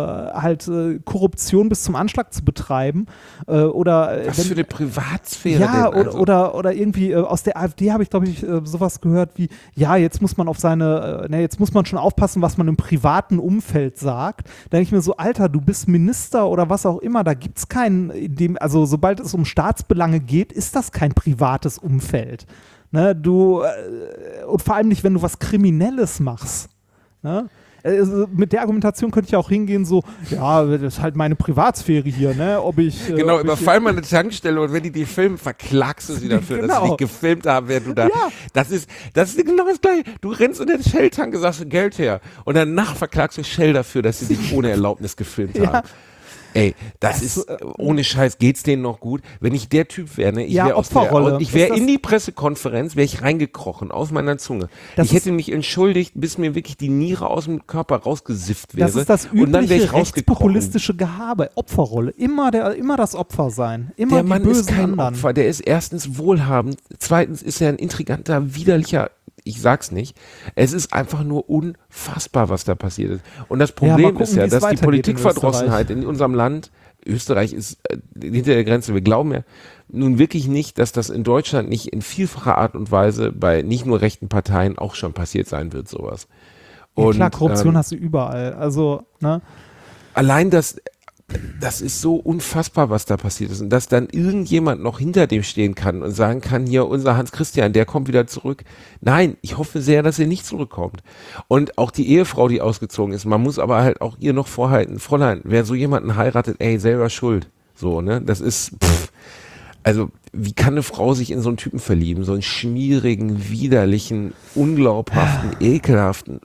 Korruption bis zum Anschlag zu betreiben oder was für eine Privatsphäre ja, denn? Also? oder irgendwie aus der AfD habe ich, glaube ich, sowas gehört wie, ja, jetzt muss man jetzt muss man schon aufpassen, was man im privaten Umfeld sagt. Da denke ich mir so, Alter, du bist Minister oder was auch immer, da gibt es also sobald es um Staatsbelange geht, ist das kein privates Umfeld. Ne, und vor allem nicht, wenn du was Kriminelles machst. Ne? Also mit der Argumentation könnte ich auch hingehen, so, ja, das ist halt meine Privatsphäre hier, ne, genau, überfall mal eine Tankstelle und wenn die filmen, verklagst du sie dafür, dass sie dich gefilmt haben, während du da, das ist genau das Gleiche. Du rennst in den Shell-Tank und sagst Geld her und danach verklagst du Shell dafür, dass sie dich ohne Erlaubnis gefilmt haben. Ey, das ist, ohne Scheiß, geht's denen noch gut? Wenn ich der Typ wäre, ne, ich wäre in die Pressekonferenz, wäre ich reingekrochen, aus meiner Zunge. Ich hätte mich entschuldigt, bis mir wirklich die Niere aus dem Körper rausgesifft wäre. Das ist das übliche rechtspopulistische Gehabe, Opferrolle. Immer das Opfer sein. Immer der Mann ist kein anderen. Opfer, der ist erstens wohlhabend, zweitens ist er ein intriganter, widerlicher, ich sag's nicht, es ist einfach nur unfassbar, was da passiert ist. Und das Problem ist ja, dass die Politikverdrossenheit in unserem Land, Österreich ist hinter der Grenze, wir glauben ja nun wirklich nicht, dass das in Deutschland nicht in vielfacher Art und Weise bei nicht nur rechten Parteien auch schon passiert sein wird, sowas. Und, ja, klar, Korruption hast du überall. Also, ne? Allein das ist so unfassbar, was da passiert ist. Und dass dann irgendjemand noch hinter dem stehen kann und sagen kann, hier, unser Hans Christian, der kommt wieder zurück. Nein, ich hoffe sehr, dass er nicht zurückkommt. Und auch die Ehefrau, die ausgezogen ist, man muss aber halt auch ihr noch vorhalten, Fräulein, wer so jemanden heiratet, ey, selber schuld. So, ne, das ist, also, wie kann eine Frau sich in so einen Typen verlieben? So einen schmierigen, widerlichen, unglaubhaften, ekelhaften,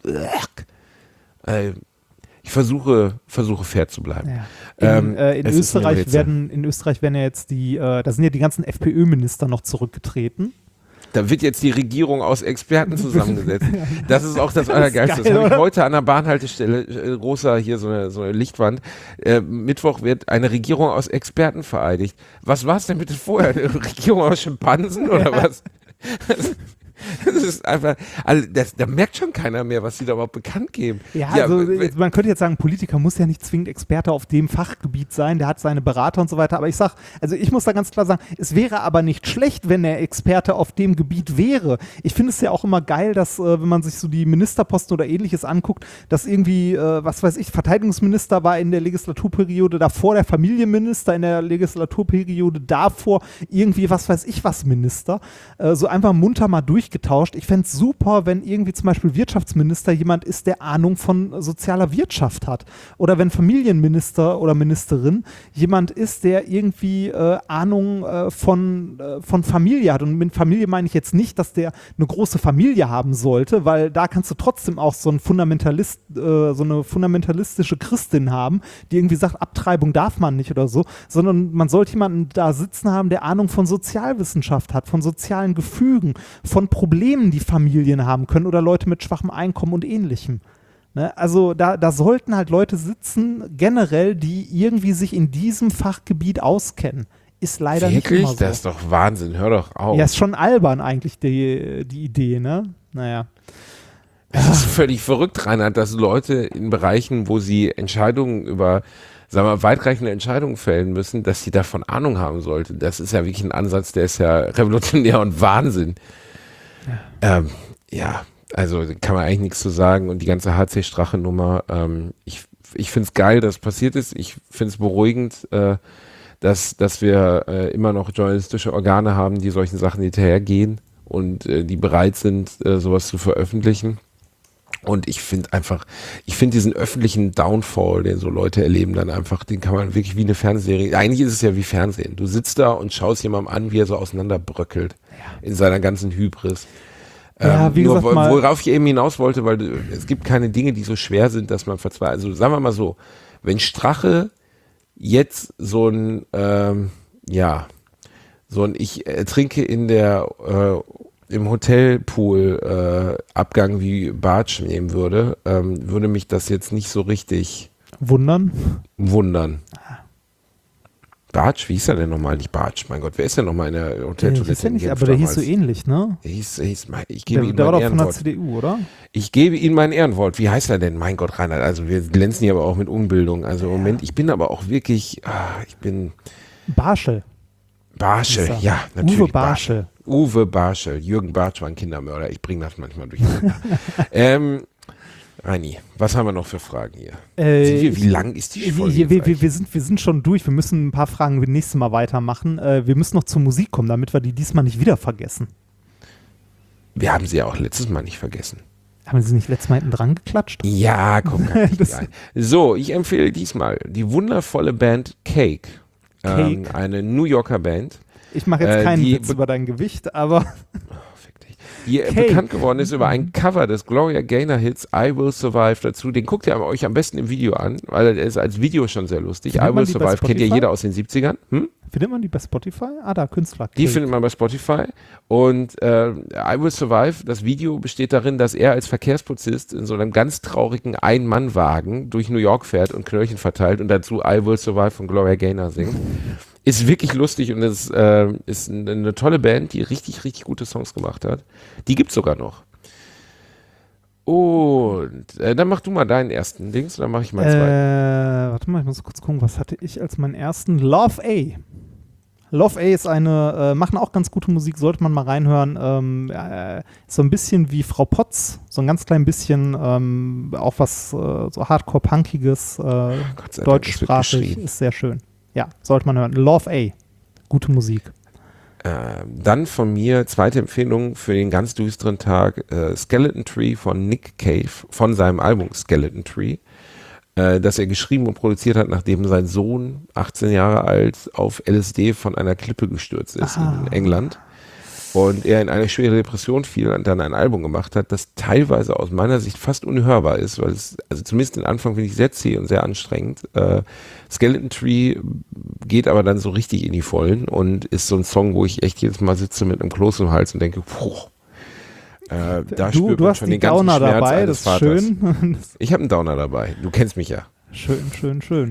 ich versuche fair zu bleiben. Ja. In Österreich werden ja jetzt da sind ja die ganzen FPÖ-Minister noch zurückgetreten. Da wird jetzt die Regierung aus Experten zusammengesetzt. Das ist auch das Allergeilste. Das habe ich heute an der Bahnhaltestelle, großer hier so eine Lichtwand. Mittwoch wird eine Regierung aus Experten vereidigt. Was war es denn bitte vorher? Eine Regierung aus Schimpansen oder was? Das ist einfach, da merkt schon keiner mehr, was sie da überhaupt bekannt geben. Ja, also man könnte jetzt sagen, Politiker muss ja nicht zwingend Experte auf dem Fachgebiet sein, der hat seine Berater und so weiter, aber ich muss da ganz klar sagen, es wäre aber nicht schlecht, wenn er Experte auf dem Gebiet wäre. Ich finde es ja auch immer geil, dass, wenn man sich so die Ministerposten oder ähnliches anguckt, dass irgendwie, was weiß ich, Verteidigungsminister war in der Legislaturperiode davor, der Familienminister in der Legislaturperiode davor, irgendwie, was weiß ich was, Minister, so einfach munter mal durch durchgetauscht. Ich fände es super, wenn irgendwie zum Beispiel Wirtschaftsminister jemand ist, der Ahnung von sozialer Wirtschaft hat. Oder wenn Familienminister oder Ministerin jemand ist, der irgendwie Ahnung von Familie hat. Und mit Familie meine ich jetzt nicht, dass der eine große Familie haben sollte, weil da kannst du trotzdem auch so eine fundamentalistische Christin haben, die irgendwie sagt, Abtreibung darf man nicht oder so, sondern man sollte jemanden da sitzen haben, der Ahnung von Sozialwissenschaft hat, von sozialen Gefügen, von Problemen, die Familien haben können oder Leute mit schwachem Einkommen und Ähnlichem. Ne? Also da sollten halt Leute sitzen, generell, die irgendwie sich in diesem Fachgebiet auskennen. Ist leider nicht immer so. Das ist doch Wahnsinn, hör doch auf. Ja, ist schon albern eigentlich die Idee, ne? Naja. Es ist völlig verrückt, Reinhard, dass Leute in Bereichen, wo sie Entscheidungen über, sagen wir mal, weitreichende Entscheidungen fällen müssen, dass sie davon Ahnung haben sollten. Das ist ja wirklich ein Ansatz, der ist ja revolutionär und Wahnsinn. Ja, also kann man eigentlich nichts zu sagen. Und die ganze HC-Strache-Nummer, ich finde es geil, dass es passiert ist. Ich finde es beruhigend, dass wir immer noch journalistische Organe haben, die solchen Sachen hinterhergehen und die bereit sind, sowas zu veröffentlichen. Und ich finde diesen öffentlichen Downfall, den so Leute erleben, dann einfach, den kann man wirklich wie eine Fernsehserie, eigentlich ist es ja wie Fernsehen. Du sitzt da und schaust jemandem an, wie er so auseinanderbröckelt in seiner ganzen Hybris. Ja, wie gesagt, worauf ich eben hinaus wollte, weil es gibt keine Dinge, die so schwer sind, dass man verzweifelt. Also sagen wir mal so, wenn Strache jetzt so ein ich trinke im Hotelpool Abgang wie Bartsch nehmen würde, würde mich das jetzt nicht so richtig wundern. Bartsch, wie hieß er denn nochmal? Nicht Bartsch, mein Gott, wer ist denn nochmal in der Hoteltoilette? Ja nicht, aber der hieß so ähnlich, ne? Ich gebe ihm der war mein doch von der Ehrenwort. CDU, oder? Ich gebe Ihnen mein Ehrenwort. Wie heißt er denn? Mein Gott, Reinhard, also wir glänzen hier aber auch mit Unbildung. Also im Moment, ich bin aber auch wirklich, Barschel. Barschel, ja, natürlich. Uwe Barschel. Uwe Barschel. Jürgen Bartsch war ein Kindermörder. Ich bringe das manchmal durcheinander. Reini, was haben wir noch für Fragen hier? Wie lang ist die Folge? Wir sind schon durch. Wir müssen ein paar Fragen nächstes Mal weitermachen. Wir müssen noch zur Musik kommen, damit wir die diesmal nicht wieder vergessen. Wir haben sie ja auch letztes Mal nicht vergessen. Haben Sie nicht letztes Mal hinten dran geklatscht? Ja, komm, rein. So, ich empfehle diesmal die wundervolle Band Cake. Eine New Yorker Band. Ich mache jetzt keinen Witz über dein Gewicht, aber... Die bekannt geworden ist über ein Cover des Gloria Gaynor Hits I Will Survive dazu. Den guckt ihr euch am besten im Video an, weil der ist als Video schon sehr lustig. I Will Survive kennt ja jeder aus den 70ern. Findet man die bei Spotify? Da, Künstler. Die findet man bei Spotify. Und I Will Survive, das Video besteht darin, dass er als Verkehrspolizist in so einem ganz traurigen Ein-Mann-Wagen durch New York fährt und Knöllchen verteilt und dazu I Will Survive von Gloria Gaynor singt. Ist wirklich lustig und es ist eine tolle Band, die richtig, richtig gute Songs gemacht hat. Die gibt's sogar noch. Und dann mach du mal deinen ersten Dings, dann mache ich meinen zweiten. Warte mal, ich muss kurz gucken, was hatte ich als meinen ersten? Love A. Love A ist machen auch ganz gute Musik, sollte man mal reinhören. So ein bisschen wie Frau Potz, so ein ganz klein bisschen auch was so Hardcore-Punkiges, deutschsprachig, ist sehr schön. Ja, sollte man hören. Love A. Gute Musik. Dann von mir zweite Empfehlung für den ganz düsteren Tag: Skeleton Tree von Nick Cave, von seinem Album Skeleton Tree, das er geschrieben und produziert hat, nachdem sein Sohn, 18 Jahre alt, auf LSD von einer Klippe gestürzt ist in England. Und er in eine schwere Depression fiel und dann ein Album gemacht hat, das teilweise aus meiner Sicht fast unhörbar ist, weil es, also zumindest den Anfang finde ich sehr zäh und sehr anstrengend. Skeleton Tree geht aber dann so richtig in die Vollen und ist so ein Song, wo ich echt jedes Mal sitze mit einem Kloß im Hals und denke, da spürt man schon den ganzen Downer Schmerz dabei, eines das ist Vaters. schön. Ich habe einen Downer dabei, du kennst mich ja. Schön.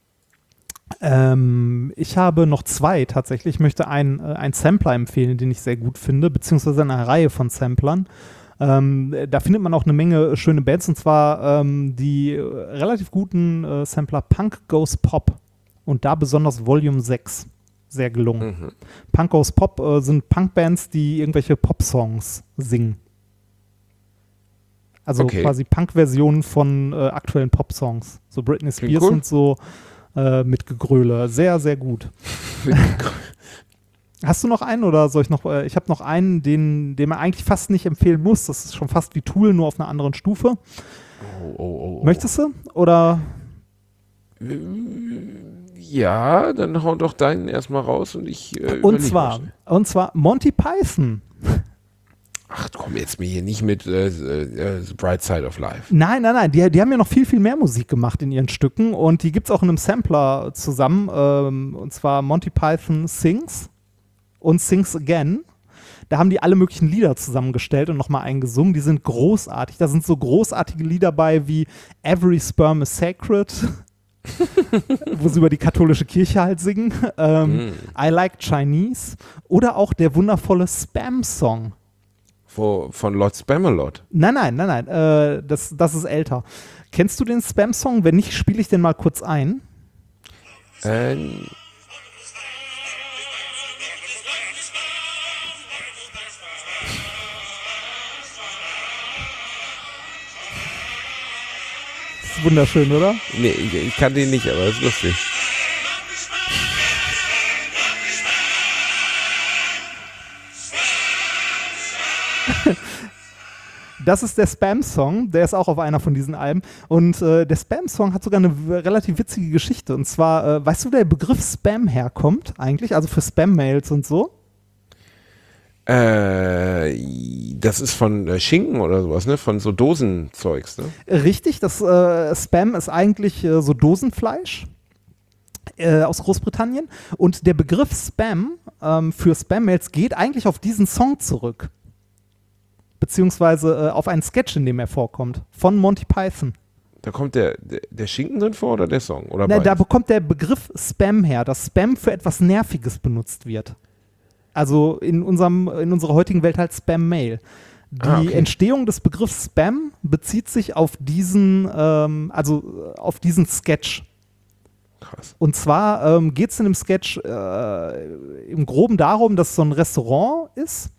Ich habe noch zwei tatsächlich. Ich möchte einen Sampler empfehlen, den ich sehr gut finde, beziehungsweise eine Reihe von Samplern. Da findet man auch eine Menge schöne Bands, und zwar die relativ guten Sampler Punk Goes Pop und da besonders Volume 6. Sehr gelungen. Punk Goes Pop sind Punkbands, die irgendwelche Pop-Songs singen. Also quasi Punk-Versionen von aktuellen Pop-Songs. So Britney Spears und so mit Gegröle. Sehr, sehr gut. Hast du noch einen oder soll ich noch? Ich habe noch einen, den man eigentlich fast nicht empfehlen muss. Das ist schon fast wie Tool, nur auf einer anderen Stufe. Oh. Möchtest du? Oder? Ja, dann hau doch deinen erstmal raus und ich Und zwar Monty Python. Ach komm, jetzt mir hier nicht mit The Bright Side of Life. Nein. Die haben ja noch viel, viel mehr Musik gemacht in ihren Stücken und die gibt es auch in einem Sampler zusammen. Und zwar Monty Python Sings und Sings Again. Da haben die alle möglichen Lieder zusammengestellt und nochmal eingesungen. Die sind großartig. Da sind so großartige Lieder bei wie Every Sperm is Sacred, wo sie über die katholische Kirche halt singen. I Like Chinese oder auch der wundervolle Spam-Song. Von Lord Spamalot. Nein. Das ist älter. Kennst du den Spam-Song? Wenn nicht, spiele ich den mal kurz ein. Ist wunderschön, oder? Nee, ich kann den nicht, aber das ist lustig. Das ist der Spam-Song, der ist auch auf einer von diesen Alben. Und der Spam-Song hat sogar eine relativ witzige Geschichte. Und zwar, weißt du, wo der Begriff Spam herkommt eigentlich? Also für Spam-Mails und so? Das ist von Schinken oder sowas, ne? Von so Dosenzeugs, ne? Richtig, das Spam ist eigentlich so Dosenfleisch aus Großbritannien. Und der Begriff Spam für Spam-Mails geht eigentlich auf diesen Song zurück. Beziehungsweise auf einen Sketch, in dem er vorkommt, von Monty Python. Da kommt der Schinken drin vor oder der Song? Oder Da bekommt der Begriff Spam her, dass Spam für etwas Nerviges benutzt wird. Also in unserer heutigen Welt halt Spam-Mail. Die Entstehung des Begriffs Spam bezieht sich auf diesen Sketch. Krass. Und zwar geht es in dem Sketch im Groben darum, dass so ein Restaurant ist,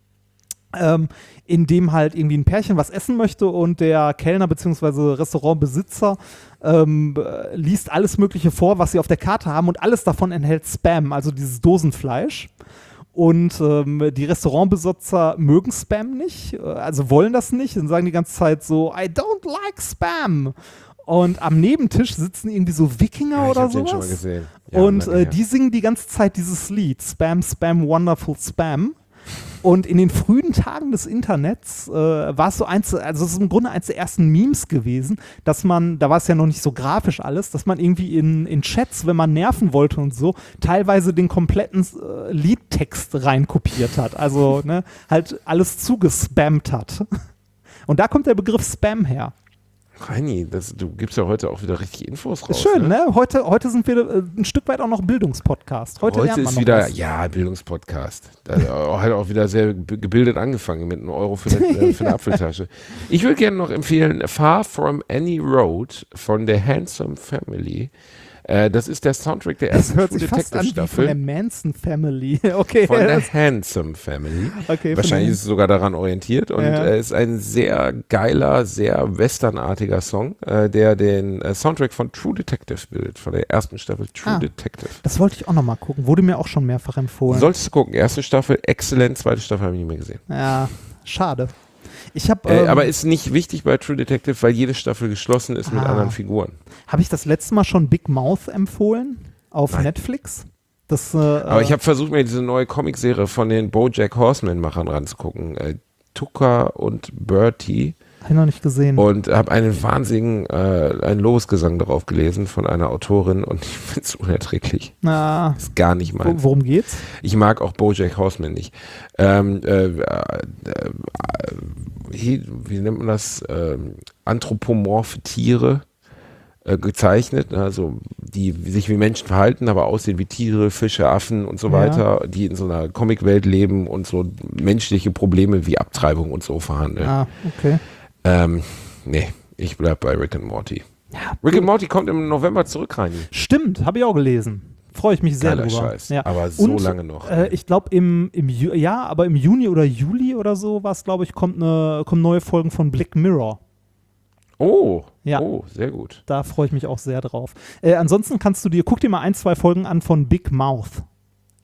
in dem halt irgendwie ein Pärchen was essen möchte und der Kellner bzw. Restaurantbesitzer liest alles Mögliche vor, was sie auf der Karte haben und alles davon enthält Spam, also dieses Dosenfleisch. Und die Restaurantbesitzer mögen Spam nicht, also wollen das nicht und sagen die ganze Zeit so, I don't like Spam. Und am Nebentisch sitzen irgendwie so Wikinger oder sowas. Ich hab den schon mal gesehen. Ja, und die singen die ganze Zeit dieses Lied, Spam, Spam, Wonderful Spam. Und in den frühen Tagen des Internets war es so es ist im Grunde eins der ersten Memes gewesen, dass man, da war es ja noch nicht so grafisch alles, dass man irgendwie in Chats, wenn man nerven wollte und so, teilweise den kompletten Liedtext reinkopiert hat. Also halt alles zugespammt hat. Und da kommt der Begriff Spam her. Reini, du gibst ja heute auch wieder richtig Infos raus. Ist schön, ne? Heute sind wir ein Stück weit auch noch Bildungspodcast. Heute lernt man ist noch wieder, was. ja, Bildungspodcast. Da hat auch wieder sehr gebildet angefangen mit €1 für eine Apfeltasche. Ich würde gerne noch empfehlen Far From Any Road von der Handsome Family. Das ist der Soundtrack der ersten True Detective Staffel. Von der Manson Family. Okay. Von der Handsome Family. Okay, wahrscheinlich ist es sogar daran orientiert. Und ist ein sehr geiler, sehr westernartiger Song, der den Soundtrack von True Detective bildet. Von der ersten Staffel True Detective. Das wollte ich auch nochmal gucken. Wurde mir auch schon mehrfach empfohlen. Solltest du gucken. Erste Staffel, exzellent. Zweite Staffel habe ich nicht mehr gesehen. Ja, schade. Aber ist nicht wichtig bei True Detective, weil jede Staffel geschlossen ist mit anderen Figuren. Habe ich das letzte Mal schon Big Mouth empfohlen auf Netflix? Aber ich habe versucht, mir diese neue Comicserie von den BoJack Horseman-Machern ranzugucken. Tucker und Bertie. Habe ich noch nicht gesehen. Und habe einen wahnsinnigen einen Lobesgesang darauf gelesen von einer Autorin und ich finde es unerträglich. Ist gar nicht meins. Worum geht's? Ich mag auch BoJack Horseman nicht. Wie nennt man das? Anthropomorphe Tiere gezeichnet, also die sich wie Menschen verhalten, aber aussehen wie Tiere, Fische, Affen und so weiter, die in so einer Comicwelt leben und so menschliche Probleme wie Abtreibung und so verhandeln. Okay. Nee, ich bleib bei Rick and Morty. Ja, Rick and Morty kommt im November zurück, Reini. Stimmt, habe ich auch gelesen. Freue ich mich sehr Geiler drüber. Scheiß, aber so und, lange noch. Ich glaube im Juni oder Juli oder so was, glaube ich, kommen neue Folgen von Black Mirror. Oh, sehr gut. Da freue ich mich auch sehr drauf. Ansonsten guck dir mal 1-2 Folgen an von Big Mouth.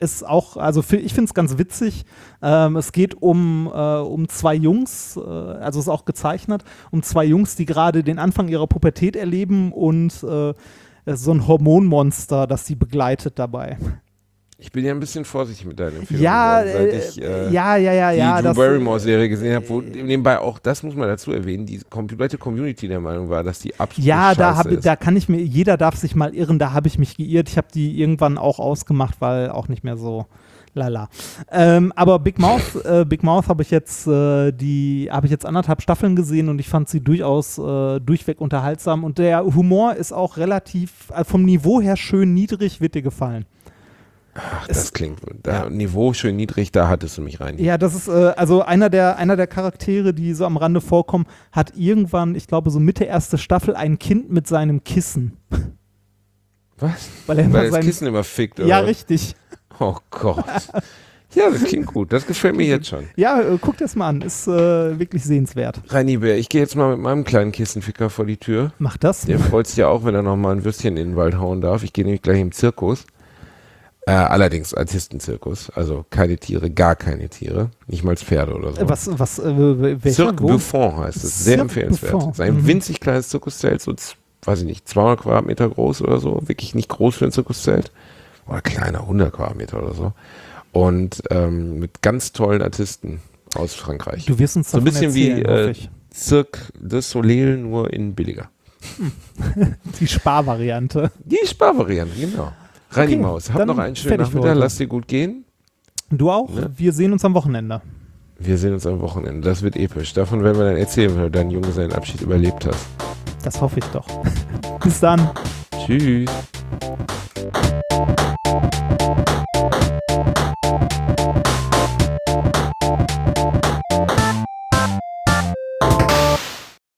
ist auch, also ich finde es ganz witzig. Es geht um 2 Jungs, also ist auch gezeichnet, um 2 Jungs, die gerade den Anfang ihrer Pubertät erleben und so ein Hormonmonster, das sie begleitet dabei. Ich bin ja ein bisschen vorsichtig mit deinen Empfehlungen. Ja, geworden, seit ich ja. die Drew Barrymore-Serie gesehen habe, wo nebenbei auch, das muss man dazu erwähnen, die komplette Community der Meinung war, dass die absolut scheiße ist. Da kann ich mir, jeder darf sich mal irren, da habe ich mich geirrt. Ich habe die irgendwann auch ausgemacht, weil auch nicht mehr so lala. Aber Big Mouth habe ich jetzt 1,5 Staffeln gesehen und ich fand sie durchaus durchweg unterhaltsam und der Humor ist auch relativ, vom Niveau her schön niedrig, wird dir gefallen. Ach, das klingt, Niveau schön niedrig, da hattest du mich rein. Ja, das ist, also einer der Charaktere, die so am Rande vorkommen, hat irgendwann, ich glaube so Mitte 1. Staffel, ein Kind mit seinem Kissen. Was? Weil das Kissen immer fickt, oder? Ja, richtig. Oh Gott. Ja, das klingt gut, das gefällt mir jetzt schon. Ja, guck das mal an, ist wirklich sehenswert. Reini Bär, ich gehe jetzt mal mit meinem kleinen Kissenficker vor die Tür. Mach das. Der freut sich ja auch, wenn er nochmal ein Würstchen in den Wald hauen darf. Ich gehe nämlich gleich im Zirkus. Allerdings Artistenzirkus, also keine Tiere, gar keine Tiere, nicht mal Pferde oder so. Welcher? Cirque Buffon heißt es, sehr Cirque empfehlenswert. Buffon. Es ist ein winzig kleines Zirkuszelt, so, weiß ich nicht, 200 Quadratmeter groß oder so, wirklich nicht groß für ein Zirkuszelt, oder kleiner, 100 Quadratmeter oder so. Und mit ganz tollen Artisten aus Frankreich. Du wirst uns so ein davon bisschen erzählen, wie Cirque du Soleil, nur in billiger. Die Sparvariante. Die Sparvariante, genau. Reini Okay, Maus, hab dann noch einen schönen fertig für Nachmittag, heute. lass dir gut gehen. Du auch? Ne? Wir sehen uns am Wochenende. Wir sehen uns am Wochenende, das wird episch. Davon werden wir dann erzählen, wenn du deinen Junggesellenabschied überlebt hast. Das hoffe ich doch. Bis dann. Tschüss.